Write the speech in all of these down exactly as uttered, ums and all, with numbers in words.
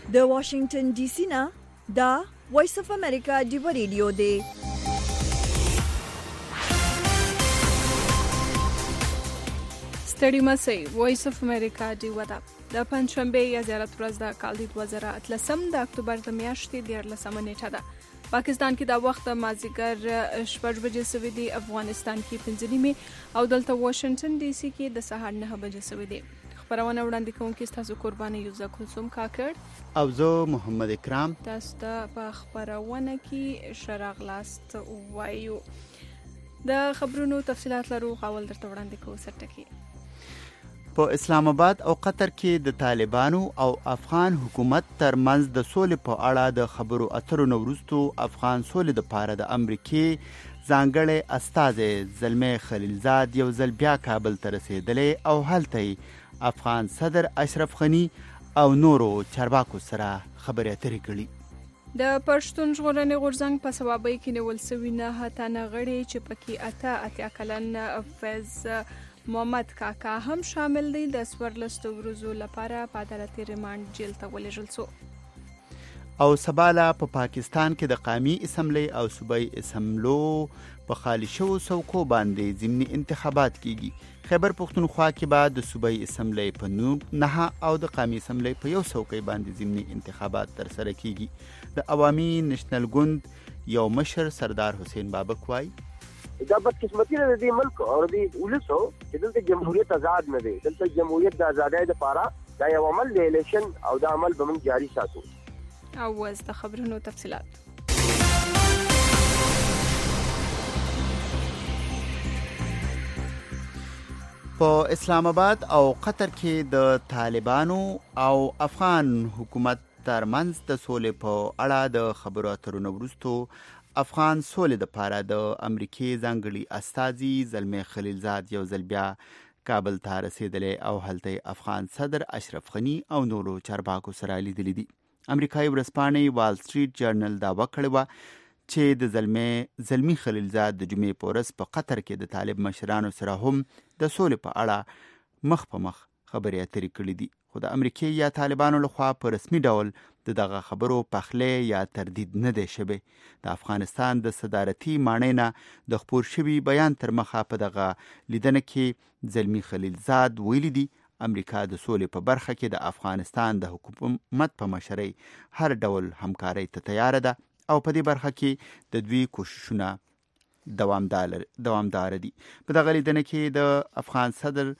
د واشنگټن ډي سي نه دا وایس اف امریکا دی ریډیو دی. ستړي مسئ وایس اف امریکا دی ودا د پنځشنبه یا زیارت ورځ د کال د دوه زره اتلسم د اکتوبر د میاشتې دیارلسمه نیټه ده. پاکستان کې دا وخت مازیګر شپږ بجې سوي دي، افغانستان کې پنځه نیمې او دلته واشنگټن ډي سي کې د سهار نه بجې سوي دي. خبرونه وړاندې کوونکي ستاسو قرباني یوزا کلثوم کاکړ او زه محمد اکرام. تاسو ته په خبرونه کې شراغ لاست وایو. د خبرونو تفصيلات لرو غواړم درته وړاندې کوم سرټکی. په اسلام آباد او قطر کې د طالبانو او افغان حکومت ترمنځ د سولې په اړه د خبرو اترو وروسته افغان سولې د پاره د امریکای ځانګړی استازی زلمی خلیلزاد یو ځل بیا کابل ته رسیدلی او هلته افغان صدر اشرف غنی او نورو چارواکو سره خبرې اترې کړي. د پښتون ژغورنې غورځنګ په ثوابۍ کې نیول سوي نه تنه غړي چې پکې اته اتیا کلن فیض محمد کاکا هم شامل دی د سورلستو ورځو لپاره په عدالتي ریماند جیل ته ولېږل شو. او سباله په پا پاکستان کې د قومي اسمبلی او صوبایي اسمبلو په خالي شوو څوکو باندې ضمني انتخابات کیږي. خیبر پختونخوا کې به د صوبایي اسمبلی په نه او د قومي اسمبلی په یو څوکۍ باندې ضمني انتخابات ترسره کیږي. د عوامي نېشنل ګوند یو مشر سردار حسین بابک وایي دا بدقسمتي ده د ملک او د ولسو چې دلته جمهوریت آزاد نه دی. دلته جمهوریت د آزادۍ لپاره دا یو عمل دی الیکشن او دا عمل به موږ جاری ساتو. او وز د خبرونو تفصيلات. په اسلام آباد او قطر کې د طالبانو او افغان حکومت ترمنځ د سولې په اړه د خبرو اترو وروسته افغان سولې د پاره د امریکای ځانګړي استازي زلمی خلیلزاد یو ځل بیا کابل ته رسیدلی او هلته افغان صدر اشرف غنی او نورو چارواکو سره لیدلي دي. امریکایي ورځپاڼې وال سټریټ جرنل دعوه کړې وه چې د زلمی زلمی خلیلزاد د جمعې په ورځ په قطر کې د طالب مشرانو سره هم د سولې په اړه مخ په مخ خبرې اترې کړې دي. خو د امریکای یا طالبانو لخوا په رسمي ډول د دغه خبرو پخلی یا تردید نه دی شوی. د افغانستان د صدارتي ماڼۍ نه د خپور شوي بیان تر مخه په دغه لیدنه کې زلمی خلیلزاد ویلي دي امریکا د سولې په برخه کې د افغانستان د حکومت په مشرۍ هر ډول همکارۍ ته تیار ده او په دې برخه کې د دوی کوششونه دوامدار دوامدار دي. په دغه لیدنه کې د افغان صدر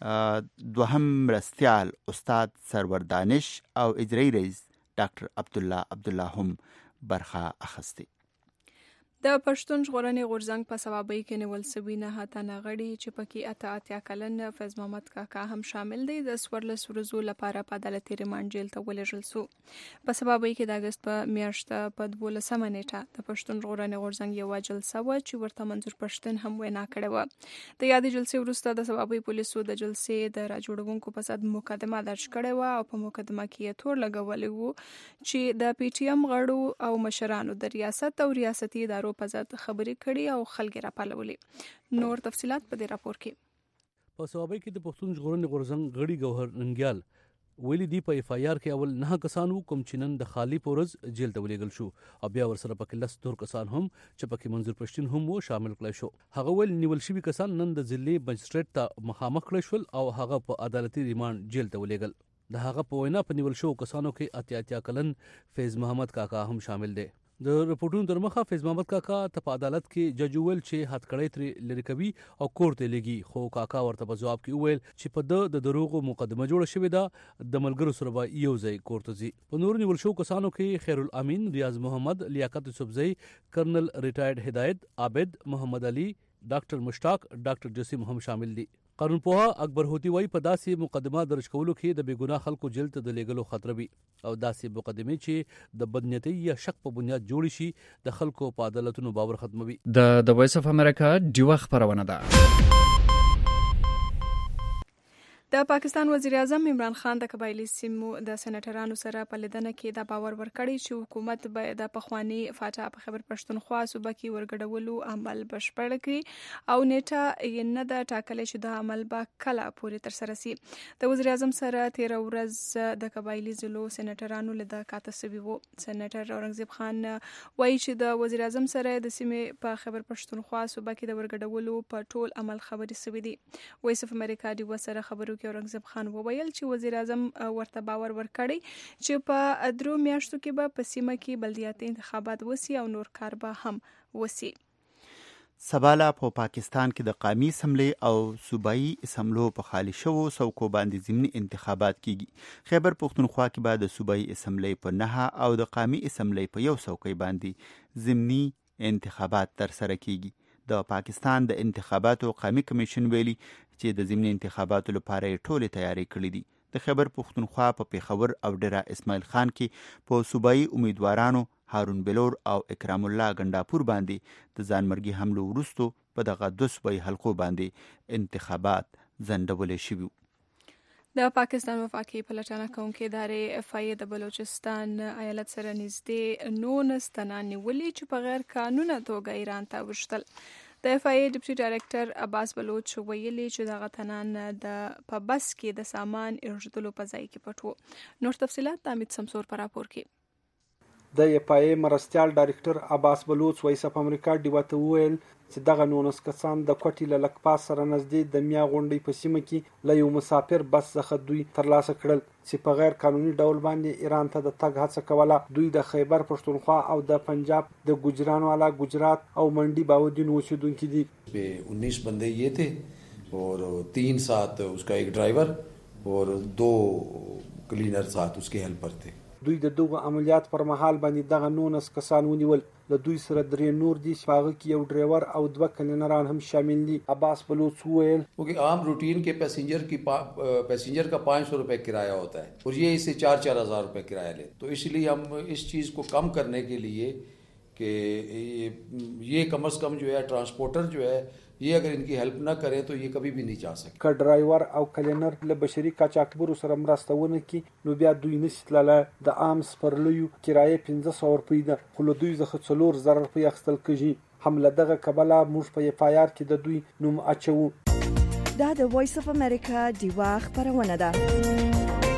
دوهم مرستیال استاد سرور دانش او اجرایی رئیس ډاکټر عبدالله عبدالله هم برخه اخیسته. د پښتون ژغورنې غورځنګ په ثوابۍ کې نیول سوي نه تنه غړي چې پکې اته اتیا کلن فیض محمد کاکا هم شامل دی د سورلس ورځو لپاره په عدالتي ریماند جیل ته ولېږل شو. په ثوابۍ کې د اګست په میاشت په دولسمه نیټه د پښتون ژغورنې غورځنګ یو جلسه وه چې ورته منظور پښتون هم وینا کړې وه. د یادې جلسې وروسته د ثوابۍ پولیسو د جلسې د راجوړونکو په صد مقدمه درج کړې وه او په مقدمه کې یې تور لګولی وو چې د پی ټی ایم غړو او مشرانو د ریاست او ریاستي ادارو په ځد خبرې کړي او خلک راپالولې. نور تفصيلات په دې راپور کې. په ثوابۍ کې د پښتون ژغورنې غورځنګ غړي ګوهر ننګیال ویلي دی په اف آی آر کې اول نه کسان وو کوم چې نن د خالی پورز جیل ته ولېږل شو او بیا ورسره پکې لس نور کسان هم چې پکې منظور پښتون هم وو شامل کړل شو. هغه ول نیول شوي کسان نن د ضلعي مجستریټ ته مخامخ کړل شول او هغه په عدالتي ریماند جیل ته ولېږل. د هغه په وینا په نیول شو کسانو کې اتیا اتیا کلن فیض محمد کاکا هم شامل دی. د رپورټونو تر مخه فیض محمد کاکا ته په عدالت کې جج ویل چې هتکړۍ ترې لرې کوي او کور ته لګي، خو کاکا ورته په ځواب کې وویل چې په د د دروغو مقدمه جوړه شوې ده د ملګرو سره به یو ځای کور ته ځي. په نور نیول شو کسانو کې خیر الامین، ریاض محمد، لیاقت یوسفزئی، کرنل ریټایرډ هدایت، عابد، محمد علي، ډاکټر مشتاق، ډاکټر جسیم هم شامل دي. قانون پوها اکبر هوتی وای په داسې مقدمه درج کولو کې د بیګناه خلکو جیل ته د لېږلو خطر وي او داسې مقدمې چې د بدنیتۍ یا شک په بنیاد جوړ شي د خلکو په عدالتونو باور ختموي. د د وایس اف امریکا ډیوه خبرونه ده. د پاکستان وزیر اعظم عمران خان د قبایلی سیمو د سېنیټرانو سره په لیدنه کې دا باور ورکړی چې حکومت به د پخوانی فاټا په خیبر پښتونخوا صوبه کې ورګډولو عمل بشپړ کړي او نیټه یې نه ده ټاکلې چې د عمل به کله پورې ترسره سي. د وزیر اعظم سره تیره ورځ د قبایلی ضلعو سېنیټرانو لیدنه کاته سوي وو. سېنیټر اورنګزیب خان وایي چې د وزیر اعظم سره د سیمې په خیبر پښتونخوا صوبه کې د ورګډولو په ټول عمل خبرې سوي دي. وایس اف امریکا د وسره خبرو کې اورنګزیب خان وویل چې وزیر اعظم ورته باور ورکړی چې په درو میاشتو کې به په سیمه کې بلدیاتي انتخابات وسی او نور کار به هم وسی. سباله په پاکستان کې د قومي اسمبلی او صوبایي اسمبلو په خالي شوو څوکو باندې ضمني انتخابات کیږي. خیبر پښتونخوا کې به د صوبایي اسمبلی په نه او د قومي اسمبلی په یو څوکۍ باندې ضمني انتخابات ترسره کیږي. د پاکستان د انتخاباتو قومي کمیشن ویلي چې د ضمني انتخاباتو لپاره ټولې تیاری کړې دي. د خیبر پښتونخوا په پیښور او ډیره اسماعیل خان کې په صوبایي امیدوارانو هارون بلور او اکرام الله ګنداپور باندې د ځانمرګي حملو وروسته په دغه دوه صوبایي حلقو باندې انتخابات ځنډولې شوي. د پاکستان وفاقي پلټنه کوونکې ادارې اف آی د بلوچستان ایالت سره نږدې نولس تنه نیولي چې په غیر قانوني توګه ایران ته وشتل. د اف آی ډیپټي ډایریکټر عباس بلوچ ویلي چې دغه تنان د په بس کې د سامان ایښودلو په ځای کې پټ وو. نور تفصيلات د امید سمسور پر راپور کې. د اف آی مرستيال ډایریکټر عباس بلوچ وایس اف امریکا ډیوته ویل چې دغه نونس کسان د کوټي له لکپاس سره نږدې د میا غونډې په سیمه کې له یو مسافر بس څخه دوی ترلاسه کړل چې په غیر قانوني ډول باندې ایران ته د تګ هڅه کوله. دوی د خیبر پښتونخوا او د پنجاب د ګجرانوالا گجرات او منډي باودین اوسیدونکو دي. उन्नीस बंदे ये थे और तीन साथ उसका एक ड्राइवर और दो क्लीनर साथ उसके हेल्पर थे. دوی د دغه عملیات پر مهال باندې دغه نونس کسان ونیول. له دوی سره درې نور دي چې هغه کې یو ډرایور او دوه کلینران هم شامل دي. عباس بلوچ وویل क्योंकि आम रूटीन के पैसेंजर की पैसेंजर का पाँच सौ रुपये किराया होता है और ये इससे चार चार हज़ार रुपये किराया ले. तो इसलिए हम इस चीज़ को कम करने के लिए कि ये कम से कम जो है ट्रांसपोर्टर जो है ये अगर इनकी हेल्प ना करें तो ये कभी भी नहीं जा सकते. که ډرایور او کلینر له بشري قاچاقبرو سره مرسته ونه کړي نو بیا دوی نشي تللی. د عام سپرلیو کرایه پنځه سوه روپۍ ده خو له دوی څخه څلور زره روپۍ اخیستل کېږي. هم له دغه کبله موږ په اف آی آر کې د دوی نوم اچوو. دا د وایس اف امریکا ډیوا خبرونه ده.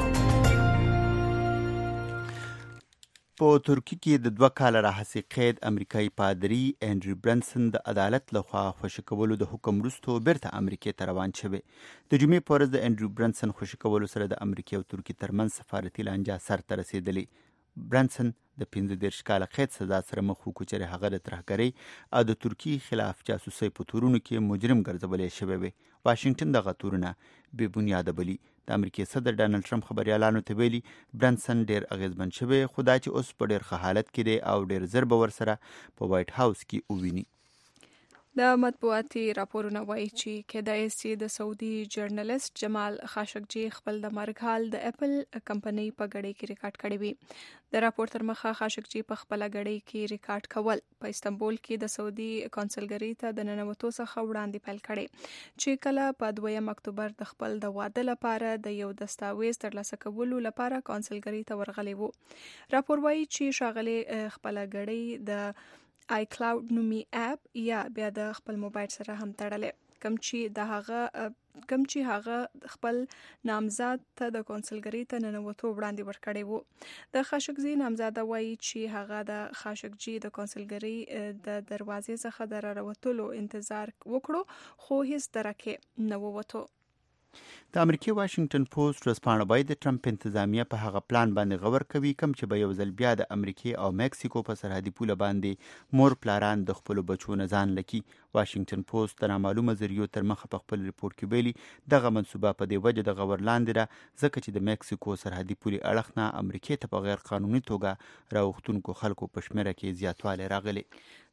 په ترکی کې د دوه کاله راهیسې قید امریکایي پادري انډریو برنسن د عدالت لخوا خوشي کولو د حکم وروسته بیرته امریکې ته روان شوی. د جمعې په ورځ د انډریو برنسن خوشي کولو سره د امریکې او ترکیې ترمنځ سفارتي لانجه سر ته رسېدلې. برنسن د پنځه دېرش کاله قید سزا سره مخ و چې هغه د ترهګرۍ او د ترکیې خلاف جاسوسۍ په تورونو کې مجرم ګرځولی شوی وي. واشنګټن دغه تورونه بې بنیاده بولي. د امریکې صدر ډانلډ ټرمپ خبريالانو ته ویلي برنسن ډیر اغیزمن شوی خو دا چې اوس په ډیر ښه حالت کې دی او ډیر زر به ورسره په وایټ هاوس کې وویني. د مطبوعاتي راپورونه وایي چې کېدای سي د سعودي جرنالست جمال خاشقجي خپل د مرګ حال د اپل کمپنۍ په غړۍ کې ریکارډ کړی وي. د راپور تر مخه خاشقجي په خپل غړۍ کې ریکارډ کول په استنبول کې د سعودي کونسلګری ته د ننوتو څخه وړاندې پیل کړي چې کله په دویم اکتوبر د خپل د واده لپاره د یو دستاویز ترلاسه کولو لپاره کونسلګری ته ورغلی وو. راپور وایي چې شاغلي خپل غړۍ د آی کلاود نومي اپ یا بیا د خپل موبایل سره هم تړلې کم چې د هغه کم چې هغه خپل نامزاد ته د کونسلګری ته ننوتو وړاندې ورکړی وو. د خاشقجي نامزاده وایي چې هغه د خاشقجي د کونسلګری د دروازې څخه د راوتلو انتظار وکړو خو هیڅ درکه نه ووتو. د امریکای واشنگټن پوسټ ورځپاڼه باید د ټرمپ انتظامیه په هغه پلان باندې غور کوي کوم چې به یو ځل بیا د امریکای او مکسیکو په سرحدي پوله باندې مور پلاران د خپل بچو نه ځان لکي. واشنگټن پوسټ د نامعلومه ذریعو تر مخه په خپل ریپورت کې ویلي دغه منصوبه په دې وجه د غور لاندې ده ځکه چې د مکسیکو سرحدي پولې اړخ نه امریکای ته په غیر قانوني توګه راوختونکو خلکو په شمیره کې زیاتوالی راغلی.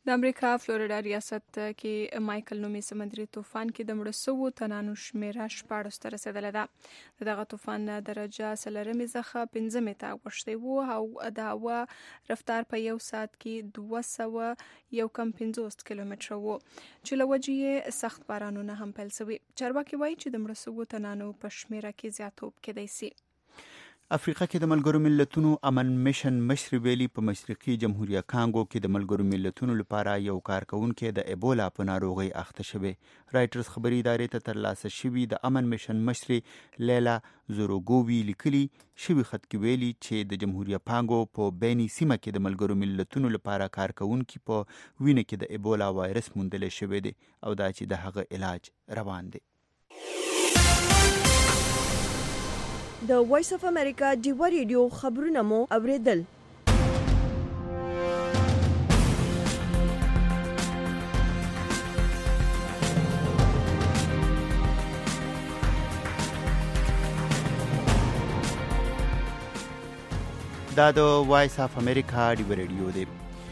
د امریکا فلوریډا ریاست کې مایکل نومي سمندري طوفان کې د مړو سوو تنانو شمیره شپاړس ته رسیدلې ده. دغه طوفان درجه څلورمې څخه پنځمې ته اوښتی و او د هوا رفتار په یو ساعت کې دوه سوه یو کم پنځوس کیلومتره و چې له وجې یې سخت بارانونه هم پیل شوي. چارواکي وایي چې د مړو سوو تنانو په شمیره کې زیاتوب کیدای شي. افریقا کې د ملګرو ملتونو امن میشن مشر ویلي په مشرقي جمهوریه کانګو کې د ملګرو ملتونو لپاره یو کارکونکي د ایبولا په ناروغي اخته شوی. رایټرز خبري ادارې ته ترلاسه شوی د امن میشن مشر لیلا زوروګووی لیکلي شوی خط کې ویلي چې د جمهوریه کانګو په بینی سیمه کې د ملګرو ملتونو لپاره کارکونکي په وینه کې د ایبولا وایرس موندل شوی دی او دا چې د هغه علاج روان دی. د وایس اف امریکا ډیوا ریډیو خبرونه مو اوریدل. دا د وایس اف امریکا ډیوا ریډیو دی.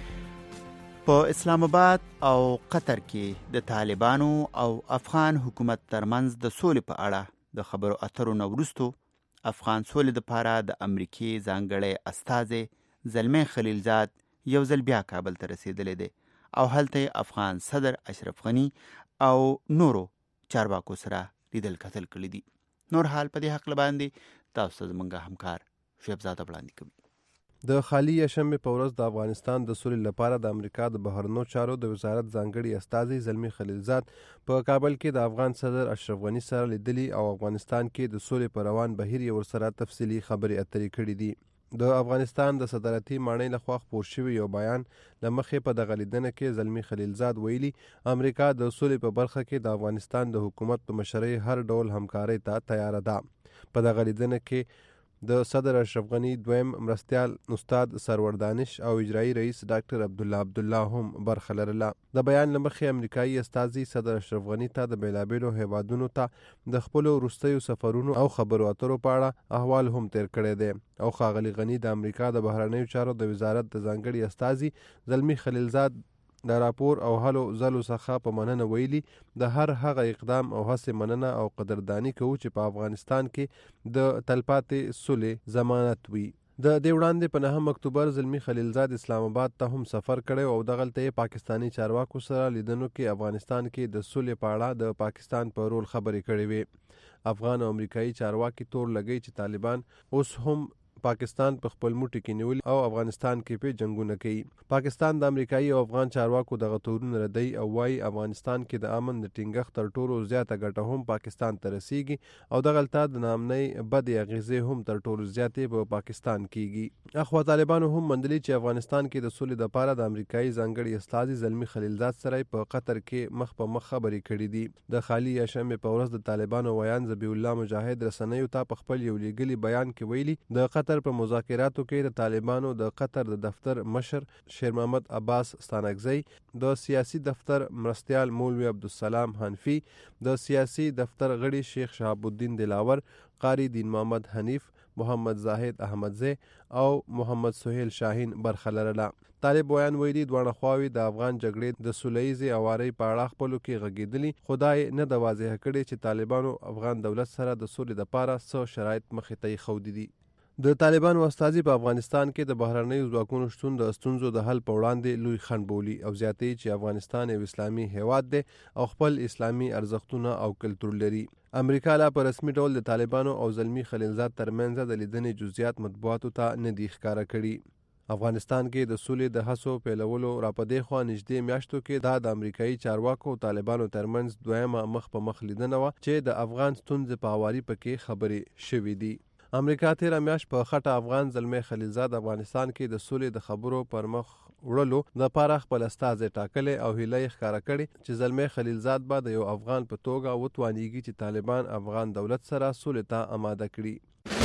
په اسلام آباد او قطر کې د طالبانو او افغان حکومت ترمنځ د سولې په اړه د خبرو اترو نه وروسته افغان سولې دپاره د امریکې ځانګړی استازی زلمی خلیلزاد یو ځل بیا کابل ته رسیدلی دی او هلته افغان صدر اشرف غنی او نورو چارواکو سره لیدل کتل کړي دي. نور حال په دې حق باندې تاسو ته زموږ همکار شعیب زاده وړاندې کوي. د خالي یشنبه په ورځ د افغانستان د سولې لپاره د امریکا د بهرنیو چارو د وزارت ځانګړي استازي زلمی خلیلزاد په کابل کې د افغان صدر اشرف غنی سره لیدلي او افغانستان کې د سولې پر روان بهیر یې ورسره تفصیلي خبرې اترې کړې دي. د افغانستان د صدارتي ماڼۍ لخوا خپور شوی یو بیان له مخې په دغه لیدنه کې زلمی خلیلزاد ویلي امریکا د سولې په برخه کې د افغانستان د حکومت په مشرۍ هر ډول همکارۍ ته تیار ده. په دغه لیدنه کې د صدر اشرف غنی دویم مرستیال استاد سرور دانش او اجرایی رئیس ډاکټر عبدالله عبدالله هم برخه لرله. د بیان له مخې امریکایي استازي صدر اشرف غنی ته د بیلابیلو هیوادونو ته د خپلو وروستیو سفرونو او خبرو اترو په اړه احوال هم تیر کړی دی او ښاغلي غنی د امریکا د بهرنیو چارو د وزارت د ځانګړي استازي زلمی خلیلزاد د راپور او هلو ځلو څخه په مننه ویلي د هر هغه اقدام او هڅې مننه او قدردانی کوو چې په افغانستان کې د تلپاتې سولې ضمانت وي. د دې وړاندې په نهم اکتوبر زلمی خلیلزاد اسلام آباد ته هم سفر کړی او دغلته یې پاکستانی چارواکو سره لیدنو کې افغانستان کې د سولې په اړه د پاکستان په رول خبرې کړې وې. افغان او امریکایي چارواکي تور لګی چې طالبان اوس هم پاکستان په خپل موټي کې نیول او افغانستان کې په جنگونه کوي. پاکستان د امریکایي او افغان چارواکو دغه تورونه ردی او وايي افغانستان کې د امن د ټینګښت تر ټولو زیاته ګټه هم پاکستان ته رسیږي او دغلته د نامنۍ بدې اغیزې هم تر ټولو زیاتې په پاکستان کیږي. اخوا طالبانو هم مندلي چې افغانستان کې د سولې لپاره د امریکایي ځانګړي استازي زلمی خلیلزاد سره په قطر کې مخ په مخ خبرې کړې دي. د خالي یشنبه په ورځ د طالبانو ویان ذبیح الله مجاهد رسنیو ته په خپل یو لیږلي بیان کې ویلي د قطر په مذاکراتو کې د طالبانو د قطر د دفتر مشر شیر محمد عباس ستانکزی، د سیاسي دفتر مرستیال مولوی عبدالسلام حنفی، د سیاسي دفتر غړي شیخ شهاب الدین دلاور، قاری دین محمد حنیف، محمد زاهد احمدزی او محمد سهیل شاهین برخه لرله. طالب ویان ویلي دواړه خواوې د افغان جګړې د سولیزې اوارۍ په اړه خپلو کې غږېدلي، خدای نه د واضح کړي چې طالبانو افغان دولت سره د سولې لپاره څه شرایط مخې ته ایښودي دي. د طالبانو استازي په افغانستان کې د بهرنیو ځواکونو شتون د ستونزو د حل په وړاندې لوی خنډ بولي او زیاتوي چې افغانستان یو اسلامي هیواد دی او خپل اسلامي ارزښتونه او کلتور لري. امریکا لا په رسمي ډول د طالبانو او زلمی خلیلزاد ترمنځ د لیدنې جزئیات مطبوعاتو ته نه دي ښکاره کړي. افغانستان کې د سولې د هڅو پیلولو راپدې خوا نږدې میاشتو کې دا د امریکایي چارواکو او طالبانو ترمنځ دویمه مخ په مخ لیدنه وه چې د افغان ستونزې په هواري پکې خبرې شوې دي. امریکا تیره میاشت په خټه افغان زلمی خلیلزاد افغانستان کې د سولې د خبرو پر مخ وړلو لپاره خپل استازی ټاکلی او هیله یې ښکاره کړې چې زلمی خلیلزاد به د یو افغان په توګه وتوانیږي چې طالبان افغان دولت سره سولې ته آماده کړي.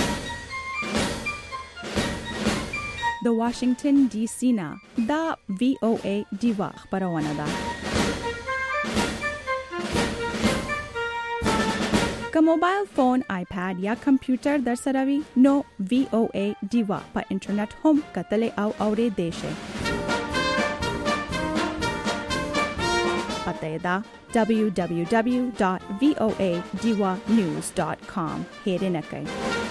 د واشنگټن ډي سي نه دا وی او ای ډیوا خبرونه ده. که موبایل فون، آیپاد یا کمپیوټر در سره وي نو وی او ای ډیوا په انټرنیټ هم کتلی او اورېدلی شئ. پته ده دبلیو دبلیو دبلیو دات وی او ای دیوا نیوز دات کام. هیره نکن.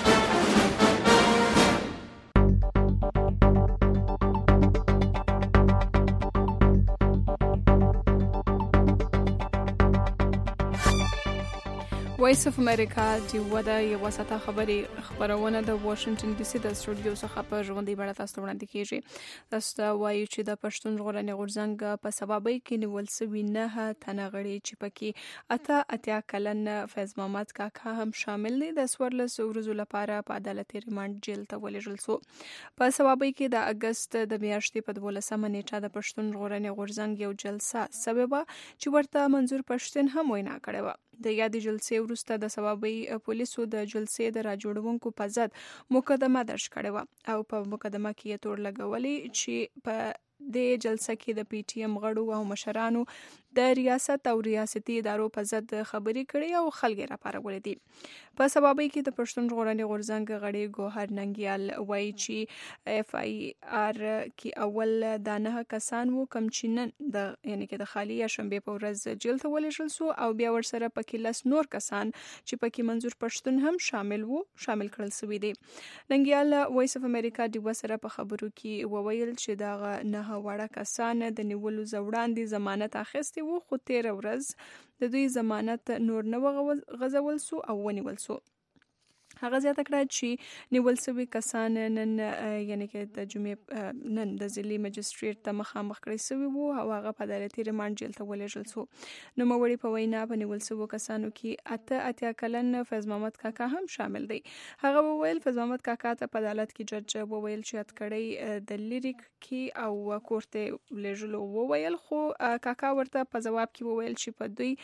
وایس اف امریکا د ودا یو وساته خبري خبرونه د واشنگټن ډي سي د سټوډیو څخه په ژوندۍ بڼه تاسو وړاندې کیږي. تاسو وایي چې د پښتون ژغورنې غورځنګ په سببي کې نیول شوی نه تنه غړي چې پکې اته اتیا کلن فیض محمد کاکا هم شامل دي د سورلس ورځو لپاره په عدالتي ریماند جیل ته ولېږل شو. په سببي کې د اگست د میاشتې په دولسمه نیټه د پښتون ژغورنې غورځنګ یو جلسه سببه چې ورته منظور پښتون هم وینا کړې و. د یادې جلسې وروسته د سببي پولیسو د جلسې د راجوړونکو په ضد مقدمه درج کړې و او په مقدمه کې یې تور لګولې چې په د جلسه کې د پی ټی ایم غړو او مشرانو د ریاست او ریاستي ادارو په ضد خبرې کړې او خلک راپارولې دي. په سببي کې د پښتون ژغورنې غورځنګ غړي ګوهر ننګیال وایي چې اف آی آر کې اول د نه کسان وو کم چې نن د یعنی کې د خالی شنبه په ورځ جیل ته ولېږل شو او بیا ورسره پکې لس نور کسان چې پکې منظور پښتون هم شامل وو شامل کړل شوی دي. ننګیال وایس اف امریکا د وسره په خبرو کې وویل چې دا نه وړه کسان د نیولو زوړاندې ضمانت اخیستي وو خو تیر ورځ د دوی ضمانت نور نه غځول سو او ونیول سو. هغه زیاته کړه چې نیول شوي کسان نن یعنی کې د جمعې نن د ضلعي مجستریټ ته مخامخ کړی شوي وو او هغه په عدالتي ریماند جیل ته ولېږل شو. نوموړي په وینا په نیول شوو کسانو کې اته اتیا کلن فیض محمد کاکا هم شامل دی. هغه وویل فیض محمد کاکا ته په عدالت کې جج وویل چې اتکړی د لیریک کې او کورته لېږلو وویل خو کاکا ورته په جواب کې وویل چې په دوی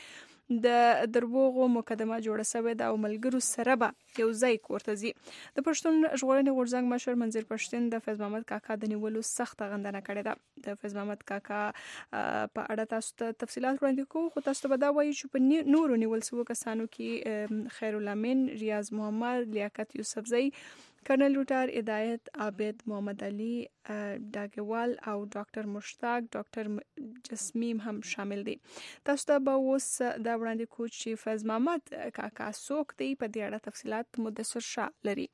د دربوغو مقدمه جوړه شوې ده او ملګرو سره به یو ځای کورته ځي. د پښتون ژغورنې غورځنګ مشر منظور پښتون د فیض محمد کاکا د نیولو سخت غندنه کړې ده. د فیض محمد کاکا په اړه تاسو ته تفصيلات وړاندې کوو خو تاسو به دا وایي چې په نورو نیول شوو کسانو کې خیر الامین، ریاض محمد، لیاقت یوسفزئی، کرنل لوټار هدایت، عابد محمد علي ډاګوال او ډاکټر مشتاق ډاکټر جسمیم هم شامل دي. تاسو ته به اوس دا وړاندې کوو چې فیض محمد کاکا څوک دی په دې اړه تفصيلات مدثر شاه لري.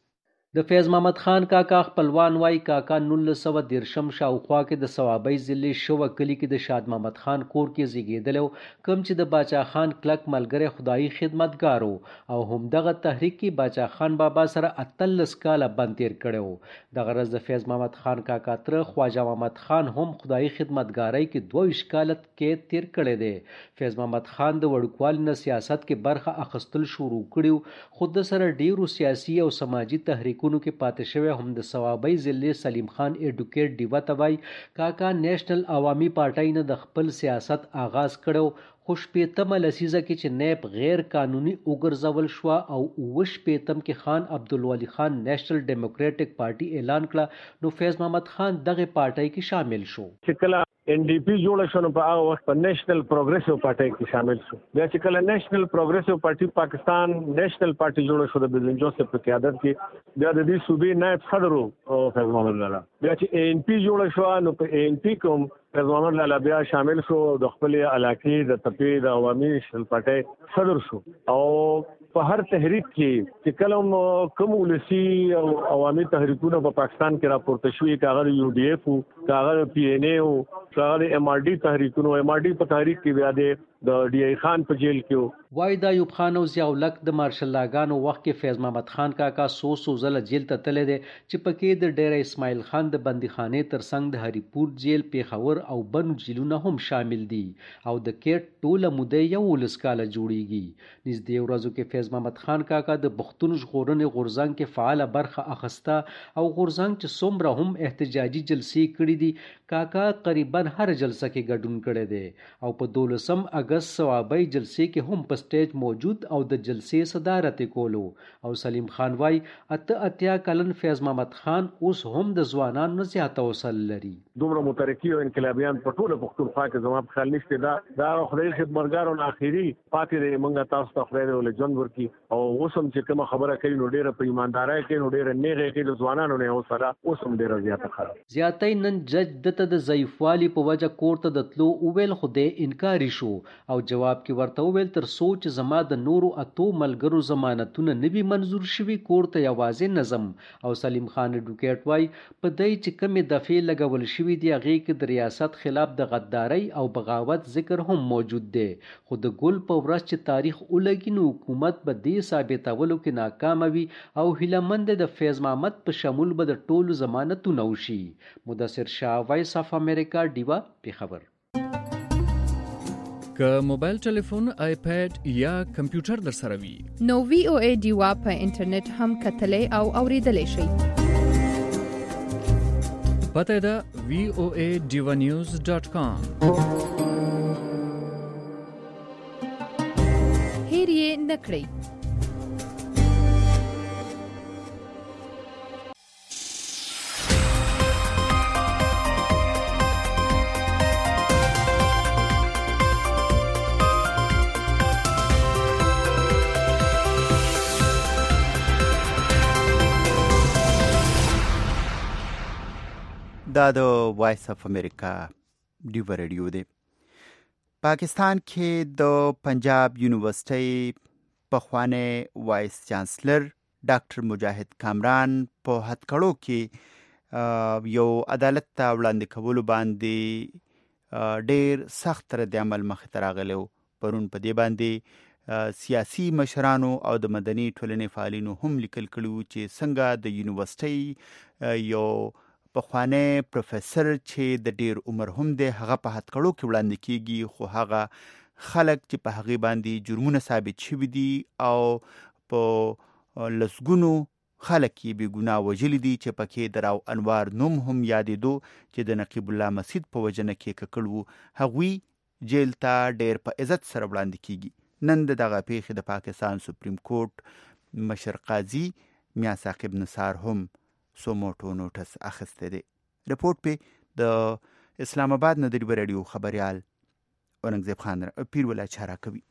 د فیض محمد خان کاکا خپلوان وای کاکا نولس سوه دیرشم شاوخوا کې د ثوابۍ ضلع شوه کلي کې د شاد محمد خان کور کې زیږېدلی کوم چې د باچا خان کلک ملګری خدایي خدمتګار او همدغه تحریک کې باچا خان بابا سره اتلس کاله بند تیر کړی و. دغه ورځ د فیض محمد خان کاکا تره خواجه محمد خان هم خدایي خدمتګارۍ کې دوه کاله کې تیر کړی دی. فیض محمد خان د وړوکوالي نه سیاست کې برخه اخیستل شروع کړي خو د سره ډیرو سیاسي او سماجي تحریک کونو کې پاتې شوی هم د ثوابۍ ضلع سلیم خان ایډوکیټ ډیوه ته وای کاکا نیشنل عوامي پارټۍ نه د خپل سیاست آغاز کړو خو شپېتمه لسیزه کې چې نیب غیر قانوني وګرځول شوه او اوه شپېتم کې خان عبدالولي خان نیشنل ډیموکریټک پارټي اعلان کړه نو فیض محمد خان دغه پارټۍ کې شامل شو. چې کله ان ډي پی جوړه شو نو په هغه وخت په نیشنل پروګریسیو پارټي کې شامل شو. بیا چې کله نیشنل پروګریسیو پارټي پاکستان نیشنل پارټي جوړه شو د بزن جوزف په قیادت کې بیا د دې صوبې نائب صدر او فیض محمد لالا. بیا چې ان پی جوړه شو نو په ان پی کوم فیض محمد لالا بیا شامل شو د خپل علاقې د تپې د عوامي نیشنل پارټي صدر شو او په هر تحریک کې چې کلم کوم ولسی او عوامي تحریکونه په پاکستان کې راپورته شوې کاغذ یو ډی ایف او کاغذ پی ان اے او کاغذ ایم آر ډی تحریکونه ایم آر ډی په تحریک کې بیا د د ډی ای خان په جیل کې وای د ایوب خان او ضیاءالک د مارشل لاګانو وخت کې فیض محمد خان کاکا سو سو زله جیل ته تللی دی چې پکې د ډیر اسماعیل خان د بندیخانې ترڅنګ د هریپور جیل پیښور او بنو جیلونه هم شامل دي او د کېټ ټوله موده یو ولس کاله جوړیږي. نږدې ورځو کې فیض محمد خان کاکا د پښتون ژغورنې غورځنګ کې فعاله برخه اخیسته او غورځنګ چې څومره هم احتجاجي جلسې کړي دي کاکا قریبا هر جلسه کې ګډون کړی دی او په دولسم اگست ثوابۍ جلسې کې هم په سټیج موجود او د جلسې صدارت کولو او سلیم خان وای اته اتیا کلن فیض محمد خان اوس هم د ځوانانو نه زیاته وصل لري. دومره مترقي او انقلابیان په ټوله پښتونخوا کې زما په خیال نشته دا دا خدای خدمتګارو نه اخیری پاتې دی مونږه تاسو ته خدای له ژوند ورکی او اوسم چې کوم خبره کوي نو ډیره په ایماندارۍ کې نو ډیره نیغه کې د ځوانانو نه اوسره اوسم ډیره زیاته خراب زیاتې نن جج د دلته د ضعیفوالي په وجه کور ته د تلو وویل خو دی انکاري شو او جواب کې ورته وویل تر څو چې زما د نورو اتو ملګرو ضمانتونه نه وي منظور شوي کور ته یوازې نظم. او سلیم خان اډوکیټ وایي په دی چې کمې دفعې لګول شوي دي هغې کې د ریاست خلاف د غدارۍ او بغاوت ذکر هم موجود دی. خو د ګل په ورځ چې تاریخ ولګي نو حکومت به دې ثابتولو کې ناکامه وي او هیله د فیض محمد په شمول به د ټولو ضمانتونه وشي. مدثر شاه، وایس اف امریکا، ډیوا، پیښور. که موبایل ټلیفون، آیپیډ یا کمپیوټر در سره وي نو وی او ای ډیوا په انټرنیټ هم کتلی او اوریدلی شئ. پته ده وی او ای ډیوا نیوز ډاټ کام. هیر یې نه کړئ. دا د وایس اف امریکا ډیوا ریډیو دی. پاکستان کې د پنجاب یونیورسټۍ پخوانی وایس چانسلر ډاکټر مجاهد کامران په هتکړو کې یو عدالت ته وړاندې کولو باندې ډیر سخت رد عمل مخې ته راغلی و. پرون په دې باندې سیاسي مشرانو او د مدني ټولنې فعالینو هم لیکل کړي چې څنګه د یونیورسټۍ یو پخوانی پروفیسر چې د ډیر عمر هم دی هغه په هتکړو کې وړاندې کیږي، خو هغه خلک چې په هغې باندې جرمونه ثابت شوي دي او په لسګونو خلک یې بې ګناه وژلي دي چې پکې د راو انوار نوم هم یادېدو چې د نقیب الله مسجد په وجنه کې ککړ وو، هغوی جیل ته ډیر په عزت سره وړاندې کیږي. نن د دغه پیښې د پاکستان سپریم کورټ مشر قاضي میاں ثاقب نثار هم سوموټو نوټس اخیستی دی. رپورټ پې د اسلام آباد نه د ډیوا ریډیو خبریال اورنګزیب خان پیرولای چاره کوي.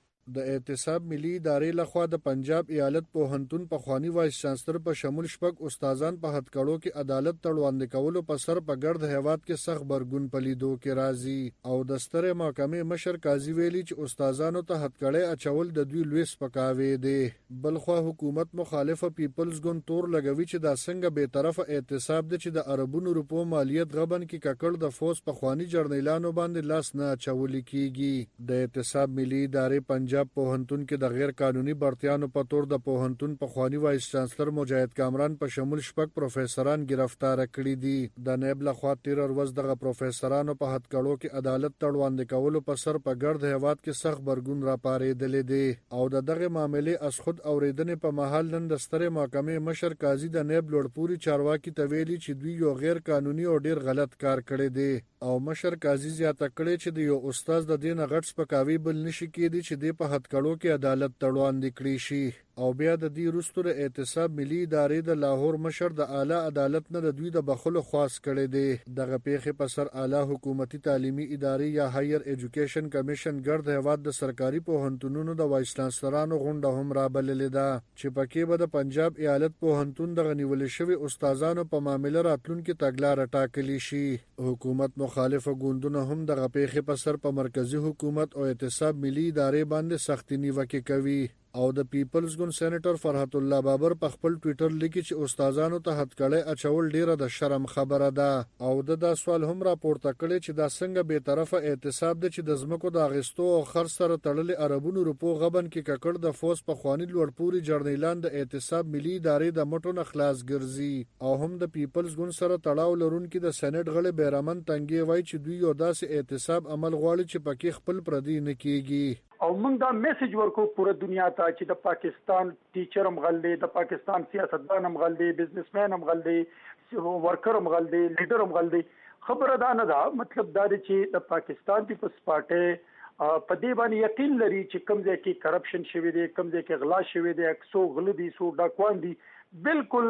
د اعتصاب ملي ادارې لخوا د پنجاب ایالت پوهنتون پخوانی وایس چانسلر په شمول شپږ استادان په هتکړو کې عدالت ته وړاندې کولو په سر په ګرد هیواد کې سخت برګون په لیدو کې راځي او د سترې محکمې مشر قاضي ویلي چې استادانو ته هتکړۍ اچول د دوی لوی سپکاوی دی. بلخوا حکومت مخالفه پیپلز ګوند تور لګوي چې دا څنګه بې طرفه اعتصاب دی چې د اربونو روپو مالیت غبن کې ککړ د فوز پخوانی جرنیلانو باندې لاس نه اچول کیږي. د اعتصاب ملي ادارې پنجاب پنجاب پوهنتون کې د غیر قانوني برتیانو په تور د پوهنتون پخوانی وایس چانسلر مجاهد کامران په شمول شپږ پروفیسوران گرفتار کړي دي. د نیب لخوا تیر ورځ دغه پروفیسورانو په هتکړو کې عدالت ته وړاندې کولو په سر په ګرد هیواد کې سخت برګون راپارېدلی دی او د دغه معاملې از خود اوریدنې په محل نن د سترې محکمې مشر قاضي د نیب لوړپوري چارواکي ته ویلي چې دوی یو غیر قانوني او ډیر غلط کار کړی دی او مشر قاضي زیاته کړې چې د یو استاد د دین غټ سپکاوي بل نشي کېدی چې د په هتکړو کې عدالت ته وړاندې کړي شي او بیا د دې وروسته د اعتصاب ملي ادارې د لاهور مشر د اعلی عدالت نه د دوی د بخښلو خواست کړی دی. دغه پیښې په سر اعلی حکومتي تعلیمي ادارې یا هایر ایجوکیشن کمیشن ګرد هیواد د سرکاري پوهنتونونو د وایس چانسلرانو غونډه هم رابللې ده چې پکې به د پنجاب ایالت پوهنتون د غنیول شوي استادانو په معاملې راتلونکي تګلاره ټاکلی شي. حکومت مخالفه ګوندونه هم دغه پیښې په سر په مرکزی حکومت او اعتصاب ملي ادارې باندې سختي نیوکې کوي او د پیپلز ګوند سېنیټر فرحت الله بابر په خپل ټوئیټر لیکي چې استادانو ته هتکړۍ اچول ډیره د شرم خبره ده او د دا سوال هم راپورته کړی چې دا څنګه به طرفه اعتصاب دی چې د ځمکو د اغستو او خرڅ سره تړلې عربونو روپو غبن کې ککړ د فوز په خواني لوړپوري جرنیلان د اعتصاب ملي ادارې د مټو نه خلاص ګرځي او هم د پیپلز ګوند سره تړاو لرونکي د سېنیټ غړي بیرمن تنګي وایي چې دوی یو داسې اعتصاب عمل غواړي چې پکې خپل پردي نه کیږي او موږ دا میسج ورکو پوره دنیا ته چې د پاکستان ټیچر هم غل دی، د پاکستان سیاستدان هم غل دی، بزنسمن هم غل دی، ورکر هم غل دی، لیډر هم غل دی. خبره دا نه ده، مطلب دا دی چې د پاکستان پیپلز پارټي په دې باندې یقین لري چې کوم ځای کې کرپشن شوی دی، کوم ځای کې غلا شوی دی، څو غل دي، څو ډاکوان دي. بالکل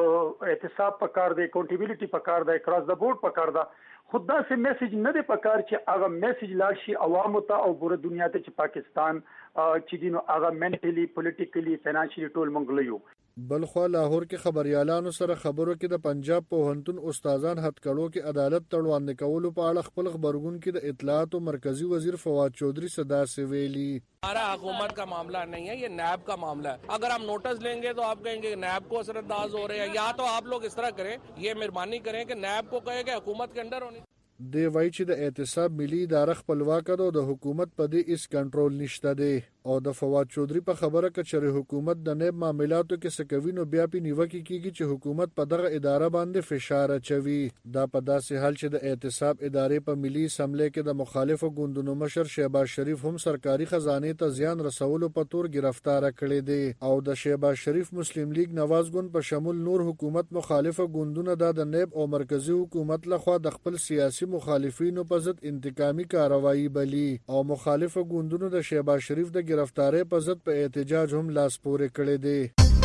احتساب پکار دی، اکاونټیبلټي پکار دی، کراس د بورډ پکار ده. خود دا سه میسج نه دی پکار چې هغه میسج لاړ شي عوامو ته او پوره دنیا ته چې پاکستان چې دینو هغه منټلی، پولیټیکلی، فینانشلی ټول منګلیو. بلخوا لاهور کې خبريالانو سره خبرو کې د پنجاب پوهنتون استادان هټکړو کې عدالت تړوند کولو په اړه خپل خبرګون کې د اطلاعات او مرکزی وزیر فواد چودھری صدا سے ویلی हमारा हुकूमत का मामला नहीं है, ये नैब का मामला है। अगर हम नोटिस लेंगे तो आप कहेंगे नैब को असरअंदाज हो रहे हैं, या तो आप लोग इस तरह करें, ये मेहरबानी करें कि नैब को कहे कि हुकूमत के अंडर होनी। دی وای چې د اعتصاب ملي اداره خپلواک ده او د حکومت په دې اس کنټرول نشته دی او د فواد چودھری په خبره کې چې حکومت د نیب معاملاتو کې سکوي نو بیا په نیوکه کیږي چې حکومت په دغه اداره باندې فشار اچوي. دا په داسې حال چې د اعتصاب ادارې په ملي اسمبلی کې د مخالفو ګوندونو مشر شهباز شریف هم سرکاري خزانه ته زیان رسولو په تور گرفتار کړی دی او د شهباز شریف مسلم لیگ نواز ګوند په شمول نور حکومت مخالفه ګوندونه د نیب او مرکزی حکومت لخوا د خپل سیاسي مخالفینو په ضد انتقامي کاروایی بلی او مخالفه ګوندونو د شهباز شریف د گرفتاری په ضد په احتجاج هم لاس پورې کړی دی.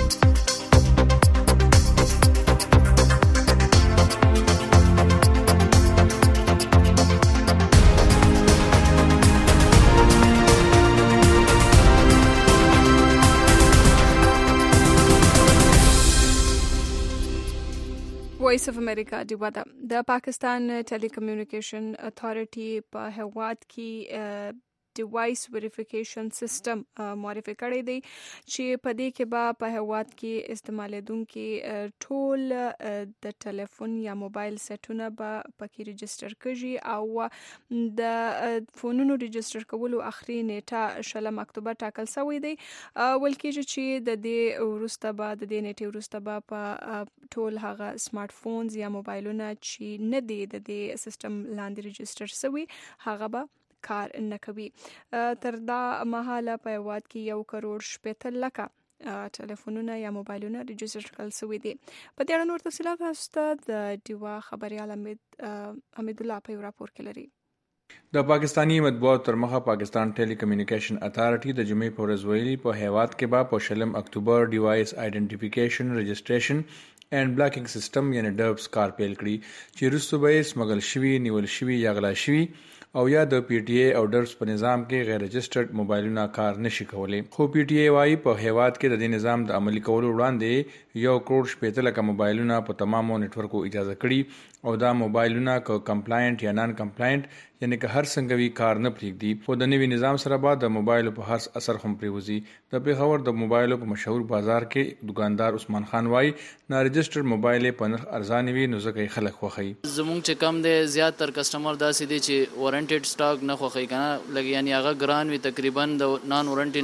وایس اف امریکا دی ودا د پاکستان ټیلی کمیونیکیشن اتھارټي په هواد کې ډیوایس ویریفیکیشن سیستم معرفي کړی دی چې په دې کې به په هواد کې استعمالیدونکو ټول د ټلیفون یا موبایل سیټونه به پکې ريجستره کړي او د فونونو ريجستره کولو اخري نیټه شلم اکتوبر ټاکل شوی دی ولکه چې د دې ورسته به د دې نیټه ورسته به په ټول هغه سمارټ فونز یا موبایلونه چې نه دی د دې سیستم لاندې ريجستره شوی هغه به کار نه کوي. تر دا مهاله په هواد کې یو کروڑ شپږ لکه ټلیفونونه یا موبایلونه ريجستر کړل شوي دي. په دې اړه نور تفصیلات هسته د ډیوا خبريال امید حمید الله په راپور کې لري. د پاکستانی مطبوعاتو تر مخه پاکستان ټیلی کمیونیکیشن اتھارټي د جمعې په ورځ ویلي په هیواد کې به په شلم اکتوبر ډیوایس آئیډنټیفیکیشن رجسټریشن اینڈ بلاکینګ سیستم یعنی ډبس کار پیل کړي چې وروسته به سمګل شوي نیول شوي یا غلا شوي او یا د پی ټی ای او ډرس په نظام کې غیر رجسټرډ موبایلونه کار نشي کولای. خو پی ټی ای وايي په هیواد کې د دې نظام د عملي کولو وړاندې یو کروڑ شپږ لکه موبایلونه په تمامو نتورکو اجازه کړي او دا موبایلونه که کمپلاینټ یا نان کمپلاینټ یعنی که هر څنګه وی کار نه پریږدي. خو د نوي نظام سره بعد د موبایل په هر اثر هم پریوزي. د پیښور د موبایلو په مشهور بازار کې دکاندار عثمان خان وايي نا رجسټرډ موبایل په نرخ ارزانه وي نو ځکه خلک خوخي. زموږ چې کم دی زیات تر کسٹمر داسې دي چې وارنټډ سٹاک نه خوخي کنه لګي یعنی هغه ګران وي تقریبا د نان وارنټی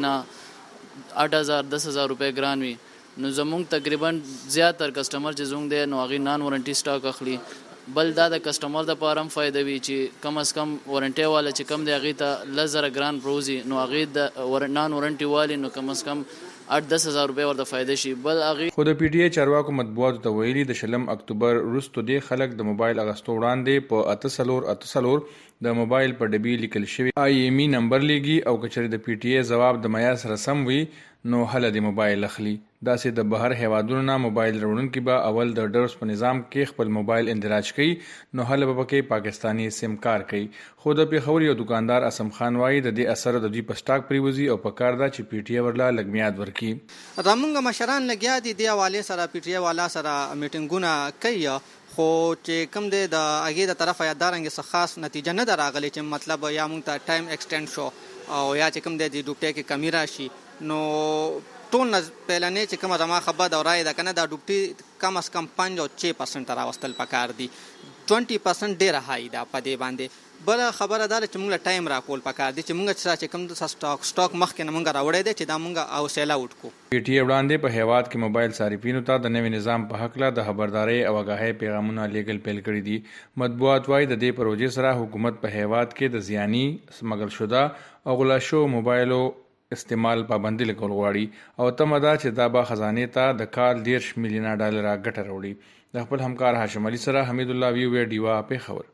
نه آٹھ ہزار دس ہزار روپے ګران وي نو زموږ تقریبا زیات تر کسٹمر چې زوږ دی نو هغه نان وارنټی سٹاک اخلي. بل دا د کسٹمر د پاره فائدہ وی چې کم از کم وارنټي والا چې کم دی هغه ته لزر ګران پروزي نو هغه د نان وارنټي والی نو کم از کم آٹھ دس ہزار روپے ورته فائدہ شي. بل هغه خو د پی ټی ای چارواکو مطبوعاتو ته ویلي د شلم اکتوبر وروسته دی خلک د موبایل اغستو وړاندې په اتصلور اتصلور د موبایل په ډبی لیکل شوی آی ایم ای نمبر لګي او کچره د پی ټی ای جواب د معیار سره سم وي نو هله د موبایل اخلي. داسې د بهر هیوادونو نه موبایل وروړونکي به اول د ډرس په نظام کې خپل موبایل اندراج کوي نو هله به کې پاکستانی سیم کار کوي. خو د پیښور یو دکاندار اسم خان وایي د دې اثر د دوی په سٹاک پریوزي او په کار دا چې پی ټی ای ورلا لګمیاد ورکی. زمونږ مشران لګیا دي د حواله سره پی ټی ای والا سره میټینګونه کوي خو چې کوم دی د اگې د طرفه یادارنګ څه خاص نتیجه نه دراغلی چې مطلب یا مونږ ته ټایم ایکسټند شو او یا چې کوم دی د ډوپټي کې کمی راشي نو ټول نه پهلنې چې کومه زما خبر دا راي دا کنه دا ډوپټي کم از کم پنځه او شپږ پرسنټ راوستل پکار دي بیس پرسنټ ډیر هاي دا په دې باندې. بل خبره دا چې موږ ټایم راکول پکار دي چې موږ چې کوم د سٹاک سٹاک مخکې موږ راوړی دي چې دا موږ او سیل اوټ کو. پی ټی ای وړاندې په هیواد کې موبایل صارفینو ته د نوي نظام په حق لا د خبرداري او آگاهي پیغامونه لیګل پیل کړی دي. مطبوعات وايي د دې پروژې سره حکومت په هیواد کې د زیانی سمګل شوه او غلا شو موبایلو استعمال پابندي لګول غواړي او تمه دا چې دا به خزانه ته د کال ډیرش میلیونه ډالر ګټه وروړي. د خپل همکار هاشم علي سره حمید الله وی وی ډیوا په خبر.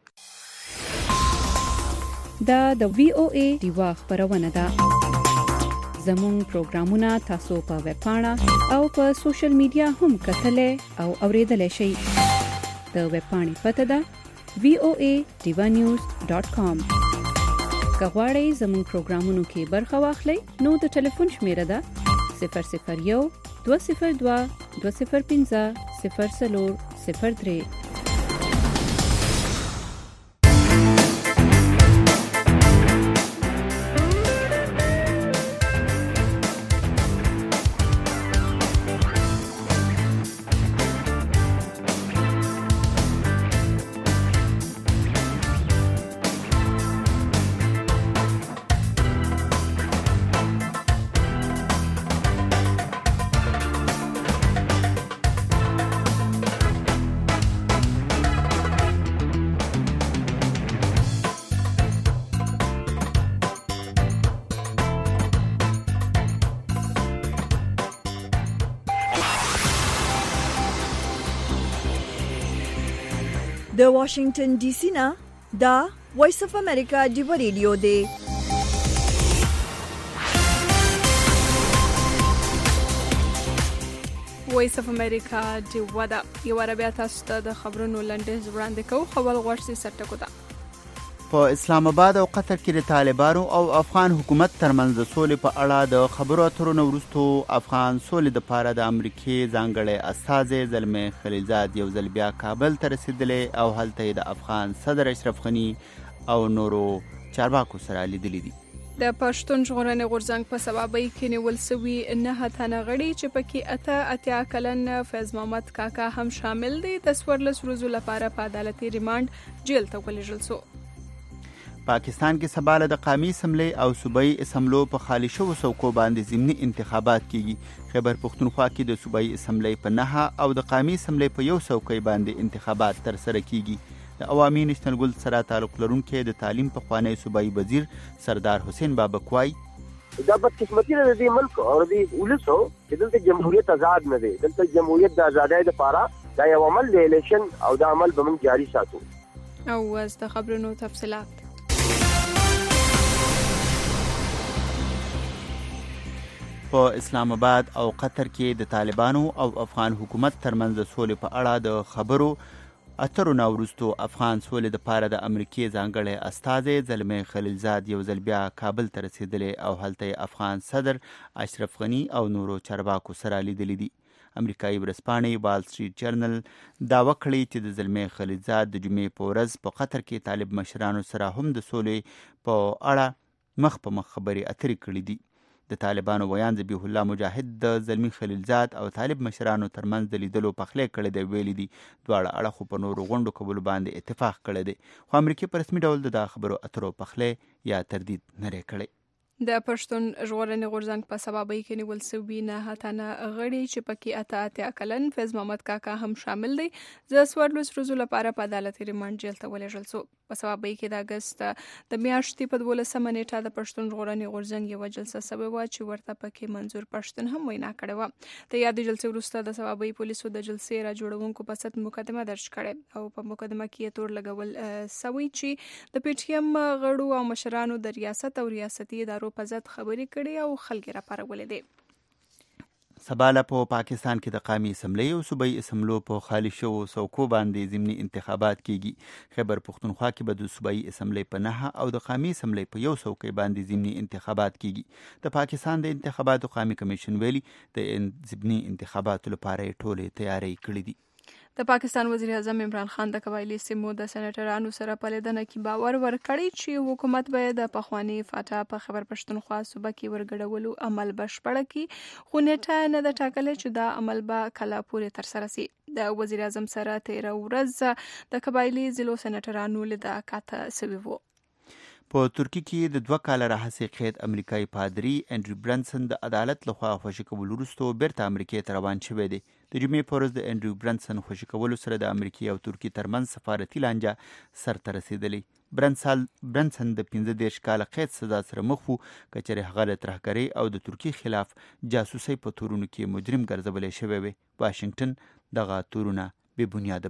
دا د وی او ای ډیوا خبرونه ده. زموږ پروګرامونه تاسو په ویب پاڼه او په سوشل میډیا هم کتلې او اوریدلای شئ. د ویب پاڼې پته ده وی او ای ډیوا نیوز ډاٹ کام. کغواړئ زموږ پروګرامونو کې برخه واخلئ نو د ټلیفون شمیره ده صفر صفر یو دوه صفر دوه دوه صفر پنځه صفر څلور صفر درې. د واشنگټن ډي سي نه دا وایس اف امریکا ډیو ریډیو دی. وایس اف امریکا ډیو دا یو عربیا تاسو ته د خبرونو لنډیز وړاندې کوو. خبر غوښتي سرټکو ده. په اسلام آباد او قطر کې د طالبانو او افغان حکومت ترمنځ د سولې په اړه د خبرو اترو نه وروسته افغان سولې د پاره د امریکای ځانګړی استازی زلمی خلیلزاد یو ځل بیا کابل ته رسیدلی او هلته د افغان صدر اشرف غني او نورو چارواکو سره لیدلی دي. د پښتون ژغورنې غورځنګ په سبابۍ کې نیول سوي نه تنه غړي چې پکې اته اتیا کلن فیض محمد کاکا هم شامل دي د څوارلس ورځو لپاره په عدالتي ریمانډ جیل ته ولېږل سو. پاکستان کې سباله د قومي اسمبلی او صوبایي اسمبلو په خالي شوو څوکو باندې ضمني انتخابات کیږي. خیبر پښتونخوا کې د صوبایي اسمبلی په نهه او د قومي اسمبلی په یو څوکۍ باندې انتخابات تر سره کیږي. د عوامي نشنل ګوند سره تعلق لرونکي د تعلیم پخوانی صوبایي وزیر سردار حسین بابک وایي دا بدقسمتي د دې ملک او د ولسو چې دلته جمهوریت آزاد نه دی. دلته جمهوریت د آزادۍ لپاره دا یو عمل دی الیکشن او دا عمل به موږ جاري ساتو. او از د خبرونو تفصیلات په اسلام آباد او قطر کې د طالبانو او افغان حکومت ترمنځ د سولې په اړه د خبرو اترو نه وروسته افغان سولې د پاره د امریکای ځانګړی استازی زلمی خلیلزاد یو ځل بیا کابل ته رسیدلی او هلته افغان صدر اشرف غني او نورو چارواکو سره لیدلی دي. امریکایي ورځپاڼې وال سټریټ جرنل دعوه کړې چې د زلمی خلیلزاد د جمعې په ورځ په قطر کې طالب مشرانو سره هم د سولې په اړه مخ په مخ خبرې اترې کړې دي. د طالبانو ویان ذبیح الله مجاهد د زلمی خلیلزاد او طالب مشرانو ترمنځ د لیدلو پخلی کړی دی. ویلي دي دواړه اړخو په نورو غونډو کولو باندې اتفاق کړی دی، خو امریکا په رسمي ډول د خبرو اترو پخلی یا تردید نه کړی. د پښتون ژغورنې غورځنګ په سبابۍ کې نیول سوي نه تنه غړي چې پکې اته اتیا کلن فیض محمد کاکا هم شامل دی د څوارلس ورځو لپاره په عدالتي ریمانډ جیل ته ولېږل سو. په سبابۍ کې د اګست د میاشتې په دولسمه نیټه د پښتون ژغورنې غورځنګ یوه جلسه سوې وه چې ورته پکې منظور پښتون هم وینا کړې وه. د یادې جلسې وروسته د سبابۍ پولیسو د جلسې را جوړونکو په سطح مقدمه درج کړې او په مقدمه کې یې تور لګول سوی چې د پی ټي ایم غړو او مشرانو د ریاست او ریاستي ادارو په ضد خبرې کړې او خلک یې راپارولې دي. سباله په پاکستان کې د قومي اسمبلی او صوبایي اسمبلو په خالي شوو څوکو باندې ضمني انتخابات کیږي. خیبر پښتونخوا کې به د صوبایي اسمبلی په نهه او د قومي اسمبلی په یو څوکۍ باندې ضمني انتخابات کیږي. د پاکستان د انتخاباتو قومي کمیشن ویلي د ضمني انتخاباتو لپاره ټولې تیاری کړې دي. د پاکستان وزیر اعظم عمران خان د قبایلی سیمو د سېنیټرانو سره په لیدنه کې باور ورکړی چې حکومت باید د پخوانی فاټا په خیبر پښتونخوا صوبه کې ورګډولو عمل بشپړ کړي، خو نیټه نه ده ټاکلې چې دا عمل به کله پورې ترسره سي. د وزیر اعظم سره تیره ورځ د قبایلی ضلعو سېنیټرانو لیدکات سوي وو. په ترکی کې د دوه کاله راهیسې قید امریکایي پادري انډریو برنسن د عدالت لخوا خوشي کولو وروسته بیرته امریکې ته روان شوی دی. د جمعې په ورځ د انډریو برنسن خوشي کولو سره د امریکې او ترکي ترمنځ سفارتي لانجه سرته رسېدلی. برنسن د پنځه دېرش کاله قید سزا سره مخ و، که چېرې هغه د ترهګرۍ او د ترکي خلاف جاسوسۍ په تورونو کې مجرم ګرځولی شوی وي. واشنګټن دغه تورونه بې بنیاده بلي.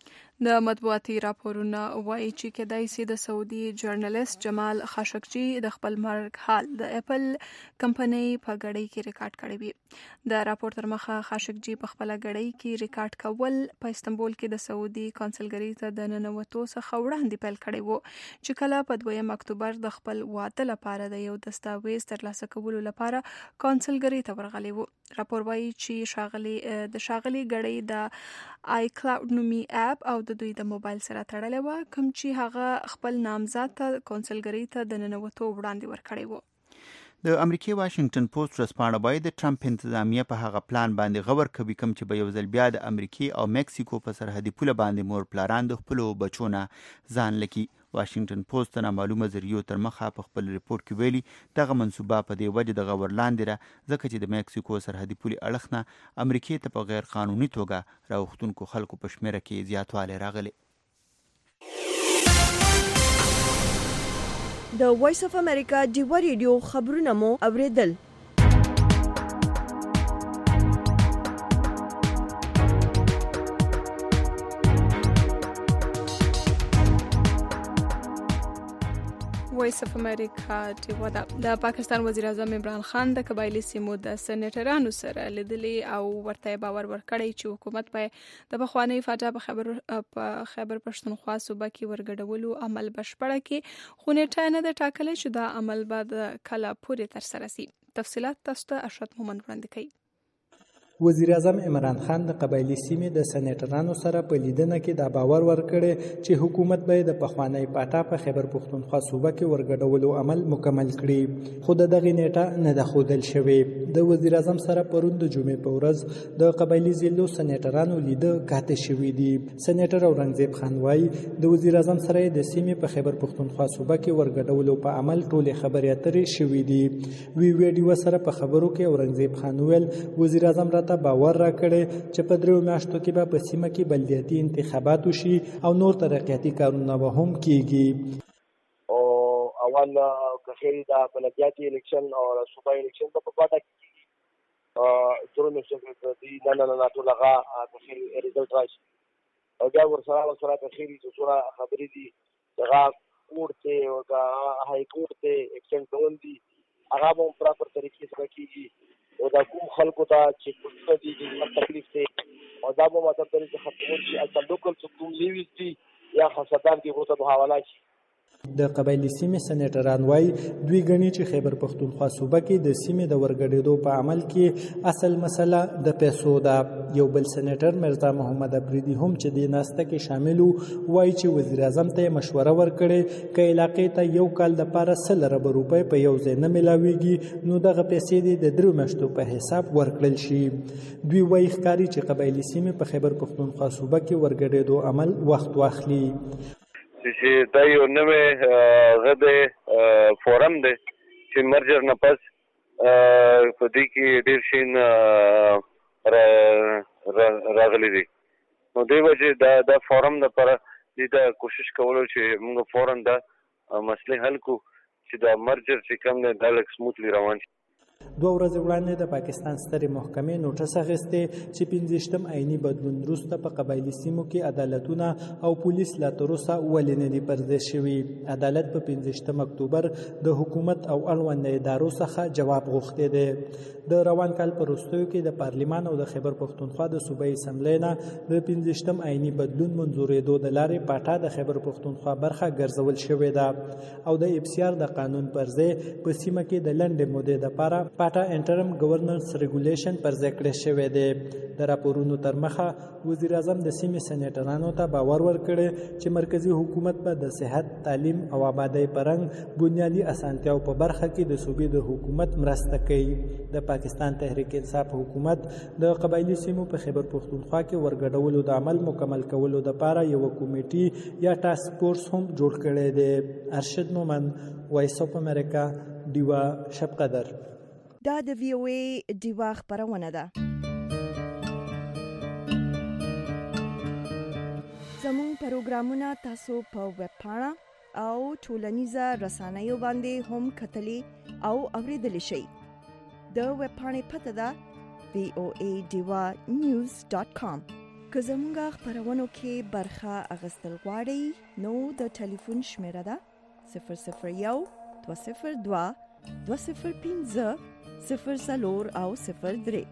د مطبوعاتي راپورونه وایي چې کېدای شي د سعودي جرنالست جمال خاشقجي د خپل مرګ حال د اپل کمپنۍ په غړۍ کې ریکارډ کړی وي. د راپور تر مخه خاشقجي په خپل غړۍ کې ریکارډ کول په استنبول کې د سعودي کونسلګری ته د ننوتو څخه وړاندې پیل کړی وو چې کله په دویم اکتوبر د خپل واده لپاره د یو دستاویز ترلاسه کولو لپاره کونسلګری ته ورغلی وو. راپور وایي چې شاغلي د شاغلي غړۍ د آی کلاود نومي اپ او د دوی د موبایل سره تړلې و، کوم چې هغه خپل نامزد ته کونسلګری ته د ننوتو وړاندې ورکړی وو. د امریکای واشنگټن پوسټ رسپانه وایي د ټرمپ انتظامیه په هغه پلان باندې غور کوي کوم چې به یو ځل بیا د امریکای او مکسیکو په سرحدي پوله باندې مور پلاران د خپل بچونه ځان لکي. واشنگټن پوسټ د نامعلومه ذریعو تر مخه په خپل ریپورت کې ویلي دغه منصوبه په دې وجه د غور لاندې را ځکه چې د مکسیکو سرحدي پولې اړخ نه امریکای ته په غیر قانوني توګه راوختونکو خلکو په شمیره کې زیاتوالی راغلی. د وایس اف امریکا ډیوا ریډیو خبرونه مو اوریدل. وایس اف امریکا ډیوا د پاکستان وزیر اعظم عمران خان د قبایلی سیمو د سېنیټرانو سره لیدلې او ورته باور ورکړی چې حکومت په د پخوانی فاټا په خبر په خیبر پښتونخوا صوبه کې ورګډولو عمل بشپړه کې خو نیټه نه ده ټاکلې چې دا عمل به کله پورې تر سره شي. تفصيلات تاسو ته ارشد مومند وړاندې کوي. وزیر اعظم عمران خان د قبایلی سیمې د سېنیټرانو سره په لیدنه کې دا باور ورکړی چې حکومت به د پخوانی پاټا په خیبر پښتونخوا صوبه کې ورګډولو عمل مکمل کړي، خو د دغه نیټه نه ده ښودل شوې. د وزیر اعظم سره پرون د جمعې په ورځ د قبایلی ضلعو سېنیټرانو لیده کاته شوي دي. سېنیټر اورنګزیب خان وایي د وزیر اعظم سره د سیمې په خیبر پښتونخوا صوبه کې ورګډولو په عمل ټولې خبرې اترې شوي دي. وی ویډیو سره په خبرو کې اورنګزیب خان ویل وزیر اعظم راته باور راکړی چې په دریو میاشتو کې به په سیمه کې بلدیاتي انتخابات وشي او نور ترقیاتي کارونه به هم کیږي. او اول کخیری دا بلدیاتي الیکشن او صوبایي الیکشن په پټه کې ا ترونه چې دی نه نه نه ټول هغه کخیری ریزلټ راشي او دا ورسره ورسره کخیری چې څوره خبرې دي هغه کورته او دا هاي کورته اکشن کول دي هغه په پراپر طریقې سره کیږي او دا کوم خلکو ته چې کوڅه دي چې تکلیف دي او دا به ماته پرې چې خپل شي اصل لوکل څوک کوم لیوي دي یا خاصدان کې ورته په حواله شي. د قبایلی سیمې سېنیټران وایي دوی ګڼي چې خیبر پښتونخوا صوبه کې د سیمې د ورګډېدو په عمل کې اصل مسله د پیسو ده. یو بل سېنیټر مرزا محمد افریدي هم چې د ناسته کې شامل وایي چې وزیر اعظم ته مشوره ورکړي چې علاقې ته یو کال د پاره سل اربه روپۍ په یو ځای نه ملاويږي نو دغه پیسې د درو میاشتو په حساب ورکړل شي. دوی وایي ښکاري چې قبایلی سیمې په خیبر پښتونخوا صوبه کې ورګډېدو عمل وخت واخلي. چې دا یو نوې غده فورم دی چې مرجر نه پس په دې کې ډېر شین راغلي دي نو دی وجه دا دا فورم د پر دې دا کوشش کولو چې موږ فورن دا مسلې حل کو چې دا مرجر چې کوم دی دا لک سموتلی روان شي. دوه ورځې وړاندې د پاکستان سترې محکمې نوټس اخیستې چې پنځویشتم آئیني بدلون وروسته په قبایلي سیمو کې عدالتونه او پولیس لا تر اوسه ولې نه دي پرځای شوي. عدالت په پنځویشتم اکتوبر د حکومت او اړونده ادارو څخه جواب غوښتی دی. د روان کال په وروستیو کې د پارلمان او د خیبر پښتونخوا د صوبایي اسمبلۍ نه د پنځویشتم آئیني بدلون منظورېدو د لارې پاټا د خیبر پښتونخوا برخه ګرځول شوې ده او د ابسیار د قانون پر ځای په سیمه کې د لنډې مودې دپاره پاټا انټرم گورننس ریګولیشن پر ځای کړی شوی دی. د راپورونو تر مخه وزیر اعظم د سیمې سېنیټرانو ته باور ورکړی چې مرکزی حکومت به د صحت، تعلیم او آبادۍ په رنګ بنیادي اسانتیاو په برخه کې د صوبې د حکومت مرسته کوي. د پاکستان تحریک انصاف حکومت د قبایلی سیمو په خیبر پښتونخوا کې ورګډولو د عمل مکمل کولو لپاره یو کمیټي یا ټاسک فورس هم جوړ کړی دی. ارشد مومند، وایس اف امریکا، ډیوا شب قدر. دا د وی او ای ډیوا خبرونه ده. زموږ پروګرامونه تاسو په ویب پاڼه او ټولنیزه رسنیو باندې هم کتلی او اوریدلی شئ. د ویب پاڼې پته ده وی او ای ډیوا نیوز ډاټ کام. که زمونږ خپرونو کې برخه اخیستل غواړئ نو د ټلیفون شمیره ده صفر صفر یو دوه صفر دوه دوه صفر پنځه صفر څلور او صفر درې.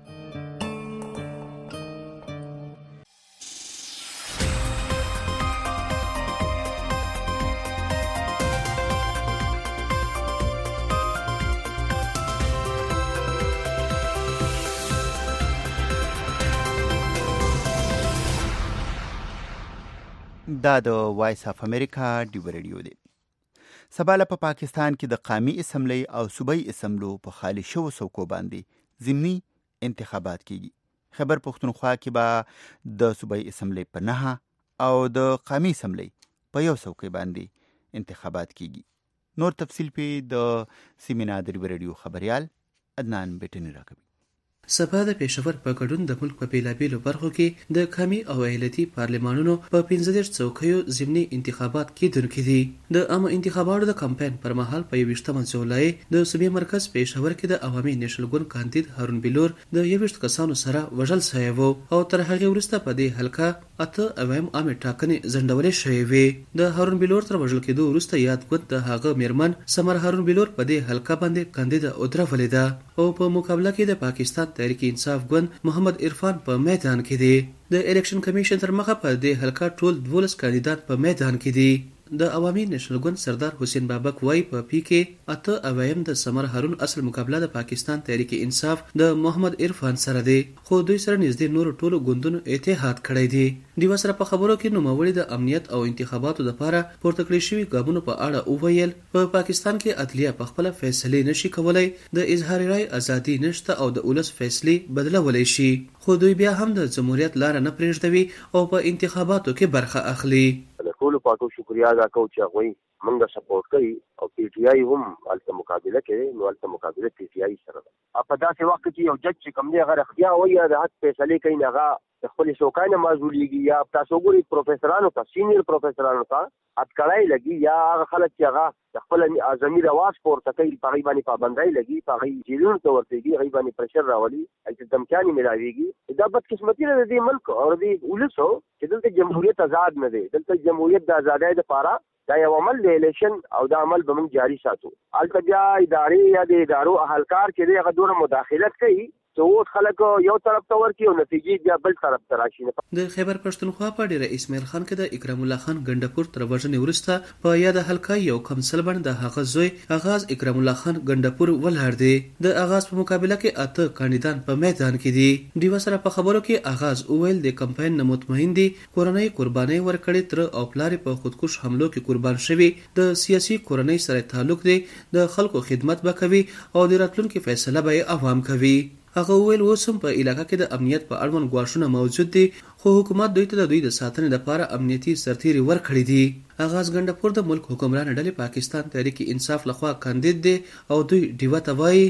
دا د وایس اف امریکا ډیو ریډیو دی. سباله په پاکستان کې د قومي اسمبلی او صوبایي اسمبلو په خالي شوو څوکو باندې ضمني انتخابات کیږي. خیبر پښتونخوا کې به د صوبایي اسمبلی په نهه او د قومي اسمبلی په یو څوکۍ باندې انتخابات کیږي. نور تفصیل په د سیمینار د ډیو ریډیو خبريال عدنان بیٹنی راکوي. سبا د پېښور په ګډون د ملک په بیلابیلو برخو کې د قومي او ایالتي پارلمانونو په پنځه دېرش څوکیو ضمني انتخابات کېدونکي دي. د عامه انتخاباتو د کمپاین پر مهال په یوویشتمه جولای د صوبې مرکز پېښور کې د عوامي نیشنل ګوند کاندید هارون بلور د یوویشت کسانو سره وژل شوی و او تر هغې وروسته په دې حلقه اته اویم عامې ټاکنې ځنډولې شوې وې. د هارون بلور تر وژل کېدو وروسته یاد ګوند د هغه میرمن سمر هارون بلور په دې حلقه باندې کاندیده ودرولې ده او په مقابله کې د پاکستان تحریک انصاف ګوند محمد عرفان په میدان کې دی. د الیکشن کمیشن تر مخه په دې حلقه ټول دولس کاندیدان په میدان کې دي. د عوامي نیشنل ګوند سردار حسین بابک وای په پی کې اته اویم د سمر هارون اصل مقابله د پاکستان تحریک انصاف د محمد عرفان سره دی خو دوی سره نږدې نور ټولو ګوندونو اتحاد کړی دی. دیو سره په خبرو کې نوموړي د امنیت او انتخاباتو لپاره پورته کړی شوی ګامونو په اړه وویل په پاکستان کې عدلیه په خپل فیصله نشي کولای، د اظهار رائے ازادي نشته او د ولس فیصله بدلولای شي، خو دوی بیا هم د جمهوریت لار نه پرېږدوي او په انتخاباتو کې برخه اخلي. ټول پاتو شکریا ادا کوم چې هغه موږ سپورټ کوي او پی ټی آی هم الته مقابله کوي. نو الته مقابله پی ټی آی سره ده. په داسې وخت کې یو جج چې کوم دی هغه اختیار وایي د حق فیصله کوي، هغه خپل شوکانه معذوريږي یا تاسو ګوري پروفیسورانو ته سینیئر پروفیسورانو ته اټکړای لګي یا هغه خلک چې هغه خپل اعظمي رواج پورته کوي په غي باندې پابندۍ لګي په غي جیلونو ته ورتېږي غي باندې پرشر راولي چې دمکاني ملاويږي. دا بدقسمتي نه دی ملک او دی ولسو چې دلته جمهوریت آزاد نه دی. دلته جمهوریت د آزادۍ لپاره دا یو عمل دی الیکشن او دا عمل به موږ جاری ساتو. البته بیا ادارې یا د ادارو اهلکار چې هغه دوره مداخلت کوي څو خلک یو طرف ته ورکی او نتیجې بیا بل طرف ته راشي. د خیبر پښتونخوا په ډیره اسماعیل خان کې د اکرام الله خان ګندپور تر وژنې وروسته په یاد حلقه یو کمسل باندې د هغه زوی اغاز اکرام الله خان ګندپور ولر دی. د اغاز په مقابله کې اته کاندیدان په میدان کې دي. دیو سره په خبرو کې اغاز اویل د کمپاین نه مطمئن دي کورنۍ قرباني ورکړي تر او پلار په خودکش حملو کې قربان شوی د سیاسي کورنۍ سره تعلق دی، د خلکو خدمت وکوي او د راتلونکو فیصله به عوام کوي. هغه ویل اوس هم په علاقه کې د امنیت په اړوند ګواښونه موجود دي خو حکومت دوی ته د دوی د ساتنې لپاره امنیتي سرتیري ورکړي دي. اغاز ګندپور د ملک حکمران ډلې پاکستان تحریک انصاف لخوا کاندید دي او دوی دیوه ته وایي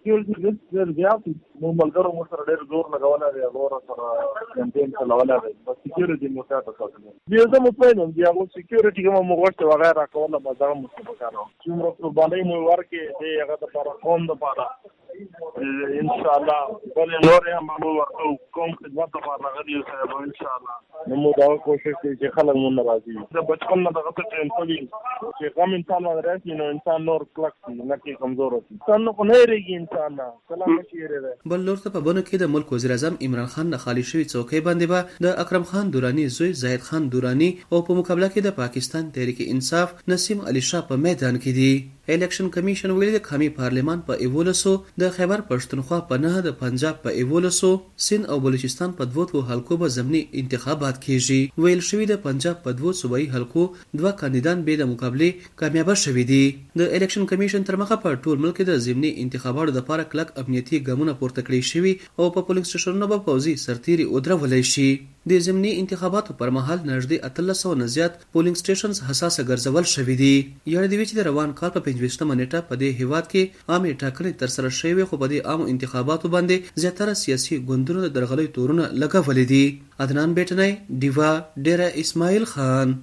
مو ملګرو مو سره ډېر زور لګولی دی، هغه سره کمپین چلولی دی، بس سکیورټي مو ته ساتلی دی. زه مطمئن یم چې هغه سکیورټي کومه مو غوښتې وغیره راکوله به دغه مو څه پکار وه. څومره قربانۍ مو ورکړې دی هغه دپاره قوم دپاره انشاءالله بلې نورې هم مو ورته قوم خدمت دپاره راغلي یو صاحب انشاءالله نو مو دغه کوشش کوي چې خلک مو نه راځي. د بچپن نه دغه ته ټرین شوي چې غم انسان باندې راشي نو انسان نور کلک شي نه کې کمزور شي. انسان نو خو نه هېرېږي انسان نه کله نه شي هېرېدی. بل لور ته په بنو کې د ملک وزیر اعظم عمران خان نه خالی شوی څوکۍ باندې به د اکرم خان دورانی زوی زاهد خان دورانی او په مقابله کې د پاکستان تحریک انصاف نسیم علي شاه په میدان کې دي. الیکشن کمیشن ویلي د قومي پارلمان په ایولسو، د خیبر پښتونخوا په نه، د پنجاب په ایولسو، سند او بلوچستان په دوو حلقو به ضمني انتخابات کیږي. ویل شوی د پنجاب په دوو صوبایي حلقو دوه کاندیدان به د مقابله کامیاب شوي دي. د الیکشن کمیشن تر مخه په ټول ملک د ضمني انتخاباتو لپاره کلک امنیتي ګامونه پورته کړی شوي او په پولینګ سټیشنونو به پوځي سرتیري ودرولای شي. د ضمني انتخاباتو پر مهال نږدې اتلس سوه نه زیات پولینګ سټیشنز حساسه ګرځول شوي دي. یاد دی چې د روان کال په پنځویشتمه نیټه په دې هیواد کې عامې ټاکنې ترسره شوې خو په دې عامو انتخاباتو باندې زیاتره سیاسي ګوندونو د درغلۍ تورونه لګولي دي. عدنان بیٹنی، ډیوا، ډیره اسماعیل خان.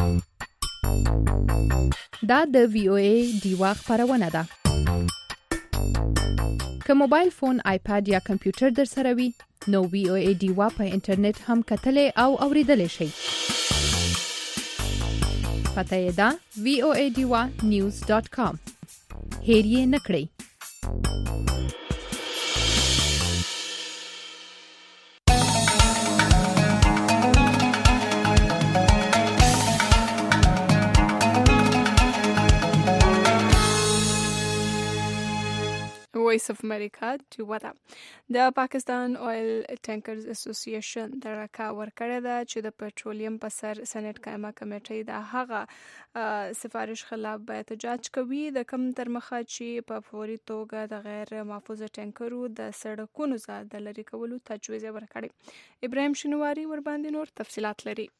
دا د وی او ای ډیوا خبرونه ده. که موبایل فون، آیپاد یا کمپیوټر در سره وي نو وی او ای ډیوا په انټرنیټ هم کتلې او اوریدلې شئ. پته یې ده وی او ای ډیوا نیوز ډاټ کام. هیر یې نکړئ. وایس اف امریکا ډیوا ده. د پاکستان اویل ټینکرز اسوسییشن د راکا ورکړه ده چې د پټرولیم په سر سېنات قائمه کمیټې د هغه سفارش خلاف به احتجاج کوي د کم تر مخه چې په فوري توګه د غیر محفوظ ټینکرو د سړکونو څخه د لرې کولو تجویز ورکړي. ابراهیم شینواری ور باندې نور تفصيلات لري.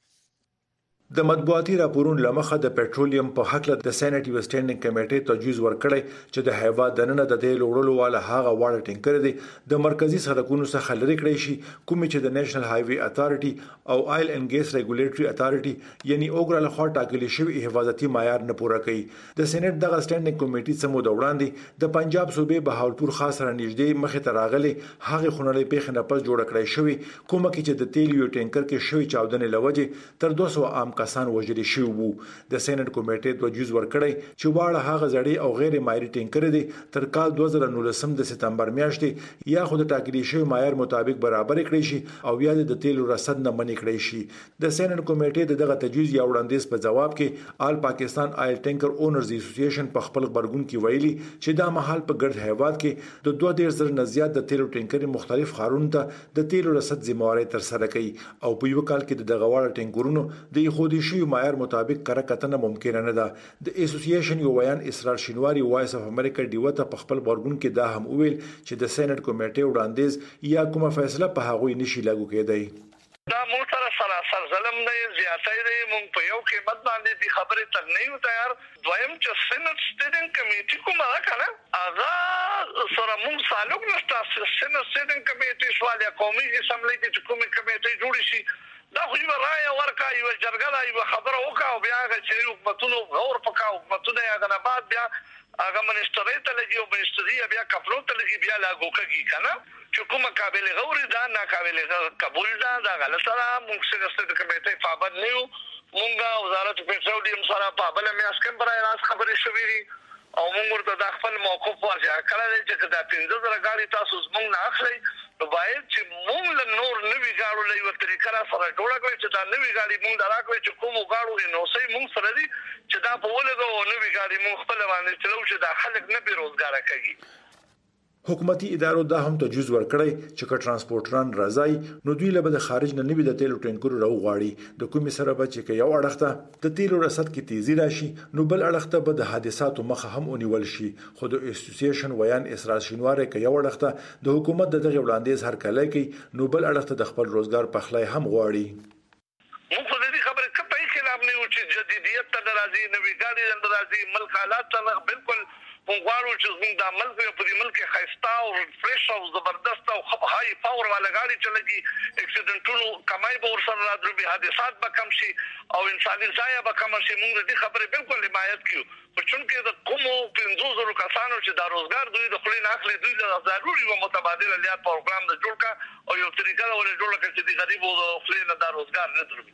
د مطبوعاتي راپورونو لمخه د پټرولیم په حق له د سېنات یو سټینډینګ کمیټې تجویز ورکړی چې د هیواد دننه د تیل وړلو والا هغه واړه ټینکر دي د مرکزی سړکونو څخه لرې کړی شي کوم چې د نېشنل های وی اتھارټي او آیل اینڈ ګیس ریګولیټري اتھارټي یعنی اوګرا له خوا ټاکلي شوی حفاظتي معیار نه پوره کوي. د سېنات دغه سټینډینګ کمیټې سمو د وړاندې د پنجاب صوبې بهاولپور خاص را نږدې مخې ته راغلي هغه خونړې پیښه نه پس جوړ کړی شوی کوم چې د تیل یو ټینکر کې شوی چاودنې لوجه تر دوه سوه عام کسان وژل شوي وو. د سېنات کمیټې تجویز ورکړی چې واړه هغه زړې او غیر مایري ټینکر دي تر کال دوه زره نولسم د سپتمبر میاشتې یا خو د ټاکلي شوی معیار مطابق برابر کړی شي او یا د تیل رصد نه منې کړی شي. د سېنات کمیټې دغه تجویز یا وړاندیز په جواب کې آل پاکستان آیل ټینکر اونرز اسوسییشن په خپل خبرګون کې ویلي چې دا مهال په ګرد هیواد کې د دوه ډیر زر نه زیات د تیل ټینکر مختلف خارونو ته د تیل رصد ذمہواری تر سره کوي او په یو کال کې د دغه واړه ټینکرونو د خودي شوی معیار مطابق کره کتنه ممکن نه ده. د اسوسییشن یو ویان اسرار شینواری وایس اف امریکا ډیوا ته په خپل خبرګون کې دا هم ویل چې د سېنات کمیټې وړاندیز یا کومه فیصله په هغه نشي لاګو کېدای. دا مو سره سراسر ظلم نه زیاتې دی مونږ په یو قیمت باندې دي خبره تر نه یو تیار. دویم چې سېنات سټینډینګ کمیټې کومه ده کنه هغه سره مونږ سالوک نشته. سېنات سټینډینګ کمیټې شوال یا قومي اسمبلی کې کومه کمیټې جوړ شي دا خو یو رائے ورکا یو جرګه یو خبره وکاو بیا چې حکومتونو غور پکاو حکومتونه هغه نه بعد بیا هغه منسټري ته لګي او منسټري بیا کپلو ته لګي بیا لاګو کوي کنه چې کومه قابل غور دا نه قابل قبول دا دا غلط سره موږ سره د کمیټې پابند نه یو مونږه وزارت پټرولیم سره پابند مې اسکم برای راز خبرې شوې دي او موږ ورته د خپل موقف واضح کړل چې دا پنځه زره غاړي تاسو زموږ نه اخلي نو باید چې موږ له نور نوي غاړو له یو طریقه سره جوړه کړو چې دا نوي غاړي موږ دراکوي چې کوم غاړو نو سي موږ سره دي چې دا په ولګو نوي غاړي موږ خپل باندې چلو چې دا خلک نه بیروزګار کوي. حکومتي ادارو دا هم تجویز ورکړی چې که ترانسپورټران راځي نو دوی له د خارج نه نوي د تیلو ټینکرو راوغواړي د کومې سره به چې یو اړخته د تیلو رصد کې تیزی راشي نو بل اړخته به د حادثاتو مخه هم ونیول شي. خو د اسوسییشن ویان اسرار شینواری کې یو اړخته د حکومت دغه وړاندیز هر کله کوي نو بل اړخته د خپل روزګار په خلای هم غواړي. موږ په دې خبره کې په خلاف نه یو چې جدیدیت ته راځي نوې ګاډي ته راځي ملک حالات ته بالکل مونږ چې زموږ د عمل په دې ملک خيستا او فريش او زبردست او خپ هاي پاور والا غاړي چلګي اکسیډنټونو کمای به ور سره راځي به حادثات به کم شي او انساني ځای به کم شي. موږ دې خبره بالکل حمایت کوو په چونکه د کومو پنځو زرو کسانو چې د روزګار دوی د خلین اخلي دوی له ضروري او متبادل لیات پروګرام د جوړ کا او یو طریقه ولې جوړ کړي چې د غریبو د خلین د روزګار نه درو.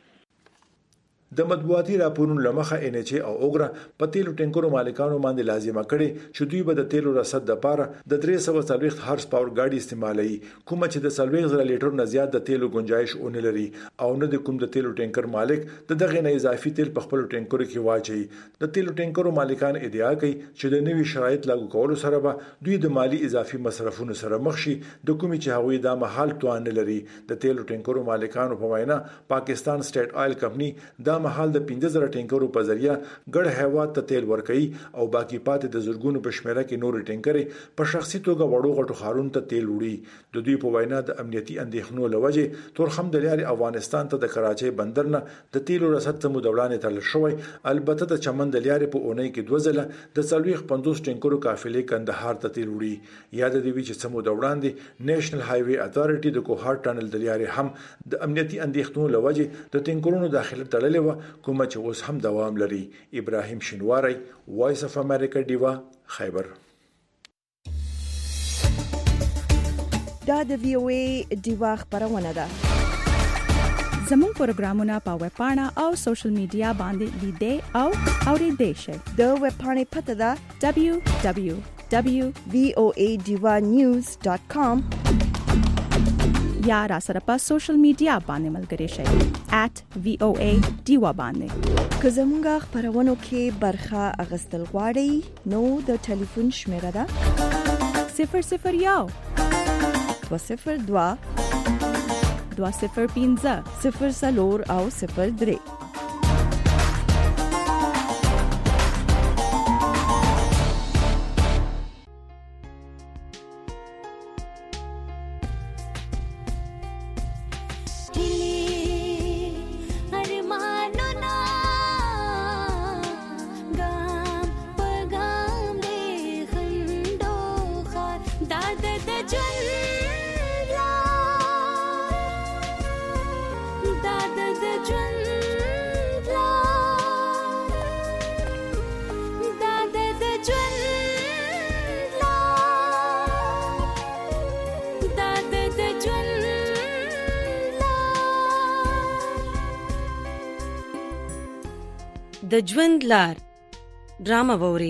د مطبوعاتي راپورونو لمخه ان ایچ او اوګرا په تیلو ټینکرو مالکانو باندې لازمه کړي چې دوی به د تیلو رصد لپاره د درې سوه څلوېښت هارس پاور ګاډي استعمالوي کوم چې د څلوېښت زره لیټر نه زیات د تیلو گنجائش اون لري او نه د کوم د تیلو ټینکر مالک د دغه نه اضافي تیل په خپل ټینکرو کې واچي. د تیلو ټینکرو مالکان ادعا کوي چې د نوي شرایط لاګو کولو سره به دوی د مالی اضافي مصرفونو سره مخ شي د کوم چې هغوی د محل توان لري. د تیلو ټینکرو مالکانو په وینا پاکستان سټیټ آیل کمپنی د محل د پنځه زره ټینکرو په ذریعہ ګډ هیواد ته تیل ورکوي او باقی پاتې د زرګونو په شمیره کې نور ټینکرې په شخصي توګه وړو غټو خارونو ته تیل وړي. د دوی په وینا د امنیتي اندېښنو لوجه تورخم د لارې افغانستان ته د کراچۍ بندر نه د تیلو رصد ته مدولانه تل شوی. البته د چمن د لارې په اونۍ کې دوه ځله د څلوېښت پنځوس ټینکرو قافلې کندهار ته تیل وړي. یاد دی چې سمو د وړاندې نېشنل های وی اتھارټي د کوهار ټنل د لارې هم د امنیتي اندېښنو لوجه د ټینکرونو داخله تړلې و کوم چې اوس هم دوام لري. ابراهیم شینواری وایس اف امریکا ډیوا خیبر. دا د وی او ای ډیوا خبرونه ده. زموږ پروګرامونه په ویب پاڼه او سوشل میډیا باندې لیدئ او اوریدئ شئ. د ویب پاڼې پته ده دبلیو دبلیو دبلیو ډاٹ وی او ای ډیوا نیوز ډاټ کام یا را سره په سوشل میډیا باندې ملګري شئ ایٹ وی او ای ډیوا باندې. که زموږ خبرونو کې برخه اغستل غواړئ نو د ټلیفون شمیره ده صفر صفر یو دو صفر دوا دوا صفر پینځه صفر څلور او صفر درې. د ژوند لار ډرامه ووري.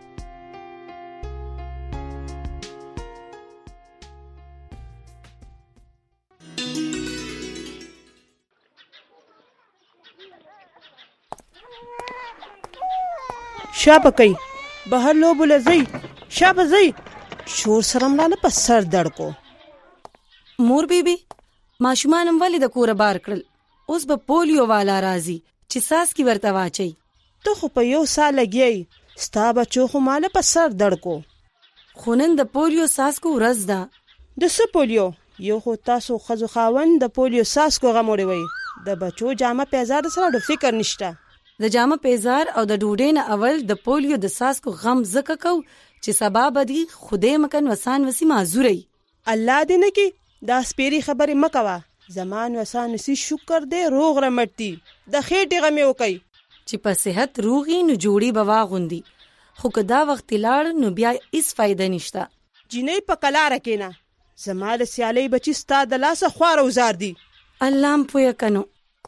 شابه کوي بهر لوبو لزی شابه زی شور سرم لاله په سر دړکو. مور بیبي ماشومان ولې د کوره بار کړل؟ اوس به پولیو والا راځي چې ساس کی ورته واچي. ته خو په یو سال لګیای ستا بچو خو مال په سر دړکو. خو نن د پولیو ساس کو ورځ ده. د څه پولیو؟ یو خو تاسو خزو خاوند د پولیو ساس کو غموړي وي. د بچو جامه پیزار سره د فکر نشته. د جامه پیزار او د ډوډۍ نه اول د پولیو د ساس کو غم زکه کو چې سبا بدی خوده مکن وسان وسی معذوري. الله دې نه کی دا سپيري خبره مکوا. زمان وسان وسی شکر دې روغ رمټي د خېټه غمه وکي چې په صحت روغي نو جوړي بوا غوندي. خو کدا وخت لاړ نو بیا هیڅ فائدہ نشته. جنې په کلا رکینا زمال سیالي بچی ستا د لاسه خوار وزار دي. الله م پویا کنو.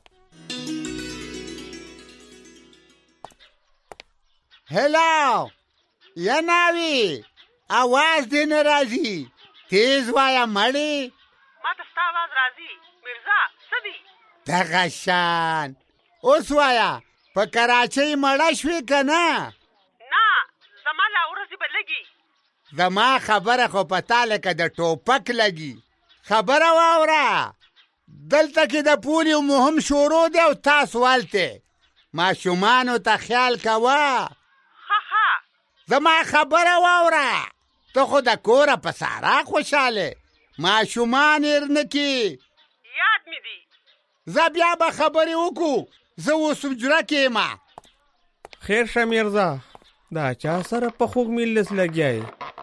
هلو یا ناوی आवाज دې نه راځي. تیز وایا مړی. ما ته ستا आवाज راځي. مرزا سدي دغه شان اوس وایا په کراچۍ مړه شوې کنه؟ نه زما لا ورځې به لګي. زما خبره خو پتا لکه د ټوپک لګي. خبره واوره دلته کې د پولیو مهم شروع دی او تاسو والته ماشومانو ته خیال کوه. ها ها زما خبره واوره ته خو د کوره په سارا خوشاله ماشومان ارنکی یاد می دی. زه بیا به خبرې وکړو. زه اوس حجره کې یم. خیر شه میرزا دا چا سره په خوږ مجلس لګیای؟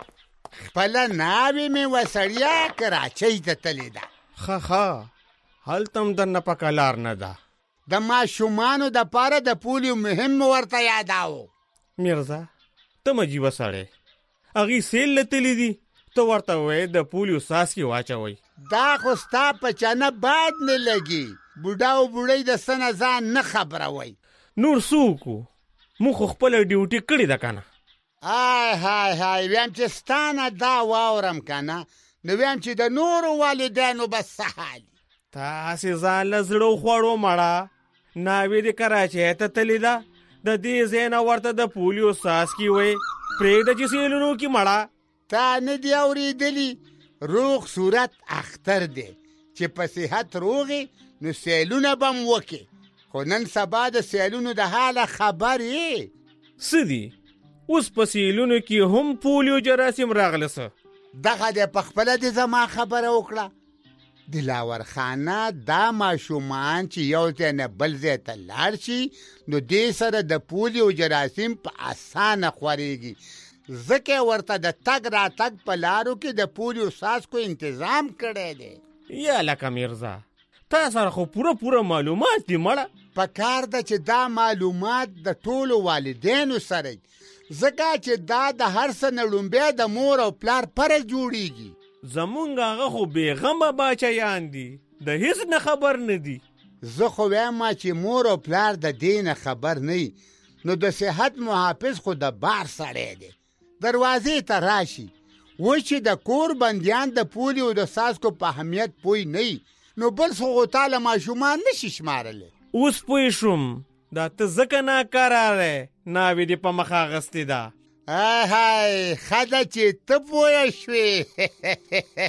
خپله ناوې مې وسړیا کراچۍ ته تلې ده. ښه ښه هلته هم درنه په کلار نه ده. د ماشومانو دپاره د پولیو مهم ورته یاداو. میرزا ته مجیبه سړی هغې سیل له تللی دي ته ورته وایې د پولیو ساسکي واچوئ. دا خو ستا په چانه باد نه لګي. بوډا او بوډۍ د څه نه ځان نه خبروئ. نور څه وکړو موږ خو خپله ډیوټي کړې ده که نه. های های های ویم چې ستا نه دا واورم که نه نو ویم چې د نورو والدینو به څه حال. تاسې ځان له زړه وخوړو مړه. ناوې دې کراچۍ ته تلې ده د دې ځای نه ورته د پولیو ساسکي وایي. پرېږده چې سیلونو کې مړه. تا نه دي اورېدلي روغ صورت اختر دی چې په صحت روغې نو سیلونه به م وکې. خو نن سبا د سیلونو د حاله خبر یې څه دي؟ اوس په سیلونو کې هم پولیو جراثیم راغله. څه دغه دی په خپله دې زما خبره وکړه. دلاور خانه دا ماشومان چې یو ځای نه بل ځای ته لاړ شي نو دې سره د پولیو جراثیم په اسانه خورېږي. ځکه ورته د تګ راتګ په لارو کې د پولیو ساسکو انتظام کړی دی. یا لکه میرزا تا سره خو پوره پوره معلومات دي مړه. پکار ده چې دا معلومات د ټولو والدینو سره ځکه چې دا د هر څه نه لومبی د مور او پلار پره جوړیږي. زمونږ هغه خو بېغمه باچیان دي د هیڅ نه خبر نه دي. زه خو وایم چې مور او پلار د دې نه خبر نه وي نو د صحت محافظ خو د بار سړی دی. دروازې ته راشي وایي چې د کور بندیان د پولیو د څاڅکو په اهمیت پوه نه وي نو بل څه خو تاله ماشومان نشي شمارلی. اوس پوه شوم دا ته ځکه ناکراره ناوې دې په مخ اخیستې ده. های های ښه ده چې ته پوه شوې.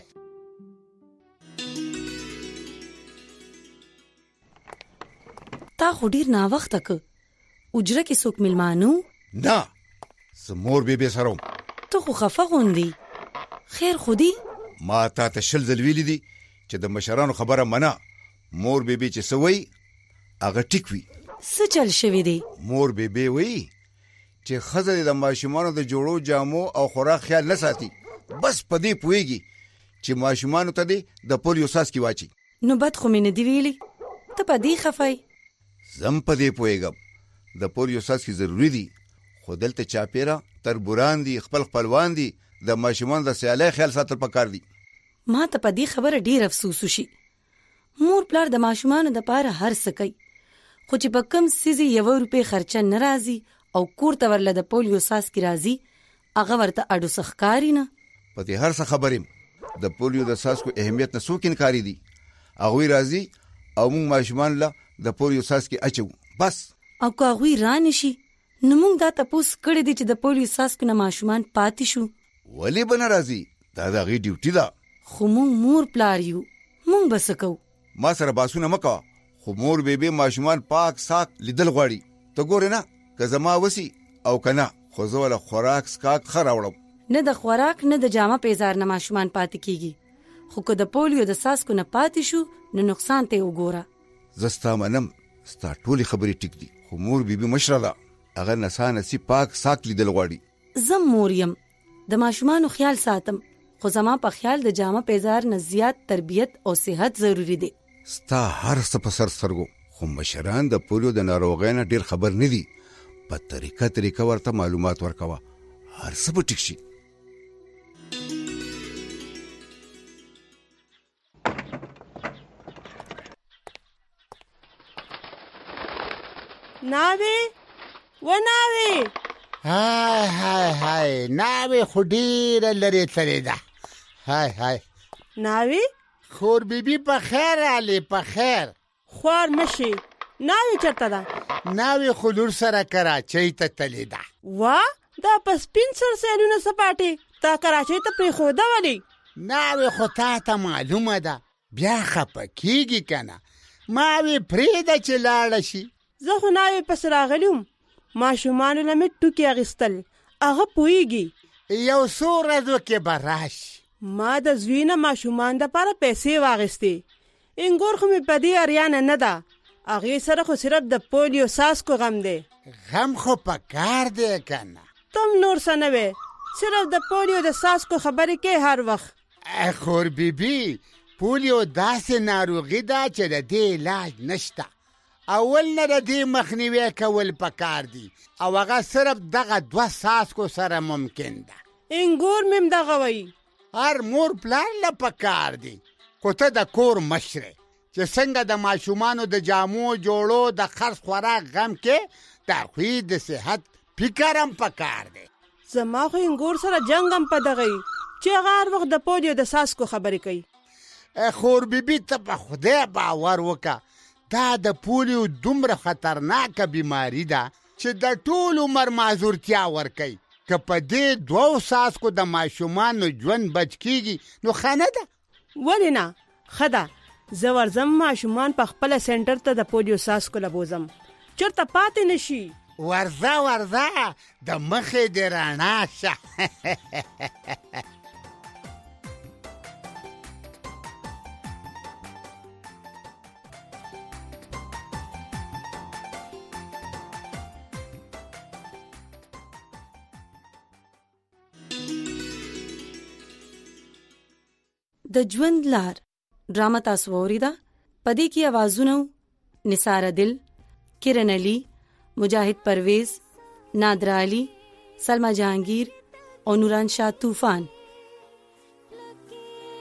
تا خو ډېر ناوخته که اجره کې څوک میلمانه نه زه مور بیبي سره وم. ته خو خفه غوندې خیر خو دی؟ ما تا ته شل ځل ویلي دي چې د مشرانو خبره منه. مور بیبي چې څه وایي هغه ټیک وي. څه چل شوی دی؟ مور بیبي وایي چې ښځه د ماشومانو د جوړو جامو او خوراک خیال نه ساتي بس په دې پوهېږي چې ماشومانو ته دې د پولیو څاڅکي واچي. نو بد خو مې نه دي ویلي ته په دې خفه یې؟ زم په دې پوهېږم د پولیو څاڅکي ضروري دي خو دلته چاپېره تربوران دي خپل خپلوان دي د ماشومانو د سیالۍ خیال ساتل پکار دي. ما ته په دې خبره ډېر افسوس وشي. مور پلار د ماشومانو دپاره هر څه کوي خو چې په کم څیز یوه روپۍ خرچه نه راځي او کور ته ورله د پولیو څاڅکي راځي هغه ورته اډو څه ښکاري نه. په دې هر څه خبر یم د پولیو د څاڅکو اهمیت نه څوک انکاري دي. هغوی راځي او موږ ماشومان له د پولیو څاڅکي اچوو بس. او که هغوی رانشي نو موږ دا تپوس کړی دی چې د پولیو څاڅکو نه ماشومان پاتې شو. ولې به نه راځي؟ دا د هغې ډیوټي ده. خو موږ مور پلار یو موږ به څه کوو؟ ما سره باسونه مه کوه خو مور بیبي ماشومان پاک ساک لیدل غواړي. ته ګورې نه که زما وسي او که نه خو زه وله خوراک سکاک ښه راوړم. نه د خوراک نه د جامه پیزار نه ماشومان پاتې کیږي خو که د پولیو د څاڅکو نه پاتې شو نو نقصان ته یې وګوره. زه ستا منم ستا ټولې خبرې ټیک دي خو مور بیبي مشره ده هغه نڅا نڅي پاک ساک لیدل غواړي. زه مور یم د ماشومانو خیال ساتم خو زما په خیال د جامه پیزار نه زیات تربیت او صحت ضروری دی. ستا هر څه په سر سترګو خو مشران د پولیو د ناروغۍ نه ډېر خبر نه دي. په طریقه طریقه ورته معلومات ورکوه هر څه به ټیک شي. ناوې و ناوې های های های ناوې خو ډېره لرې تللې ده. های های ناوې خور بیبي په خیر راغلې په خیر. خوار مشي ناوې چېرته ده؟ ناوې خو لور سره کراچۍ ته تللې ده. وا دا په سپین سر سیلونه سپاټې تا کراچۍ ته پرېښوده ولې؟ ناوې خو تا ته معلومه ده بیا خفه کېږي که نه. ما وې پرېږده چې لاړه شي. زه خو ناوې پسې راغلی وم ماشومانو نه مې ټوکې اخیستل هغه پوهېږي. یو څو ورځو کې به راشي. ما د زوی نه ماشومان دپاره پیسې واخیستې. انګور خو مې په دې اریانه نه ده هغې سره خو صرف د پولیو څاڅکو غم دی. غم خو په کار دی که نه؟ تم نور څه نه وې صرف د پولیو د څاڅکو خبرې کوې هر وخت. خور بیبي پولیو داسې ناروغي ده چې د دې علاج نشته. اول نه د دې مخنیوی کول پکار دي او هغه صرف دغه دوه څاڅکو سره ممکن ده. انګور مې هم دغه وایي. هر مور پلار له پکار دي خو ته د کور مشرې چې څنګه د ماشومانو د جامو جوړو د خرڅ خوراک غم کې د هغوی د صحت فکر هم پکار دی. زما خو انګور سره جنګ هم په دغه یي چې هغه هر وخت د پولیو د څاڅکو خبرې کوي. خور بیبي ته په خدای باور وکړه دا د پولیو دومره خطرناکه بیماری ده چې د ټول عمر معذورتیا ورکوي. که په دې دوو څاڅکو د ماشومانو ژوند بچ کیږي نو ښه نه ده. ولې نه ښه ده. زه ورځم ماشومان په خپله سینټر ته د پولیو څاڅکو له بوځم چېرته پاتې نه شي. ورځه ورځه د مخې دې رڼا شه. د ژوند لار ډرامه تاسو واوریده. په دې کې اوازونه نثار عادل، کرن علي، مجاهد پرویز، نادر علي، سلمہ جهانگیر او نوران شاه طوفان.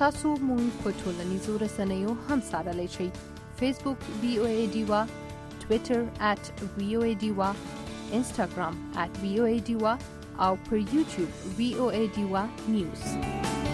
تاسو مونږ په ټولنیزو رسنیو هم څارلی شئ. فیسبوک وی او ای ډیوا، ټویټر at وی او ای ډیوا، انسټاګرام at وی او ای ډیوا او پر یوټیوب وی او ای ډیوا نیوز.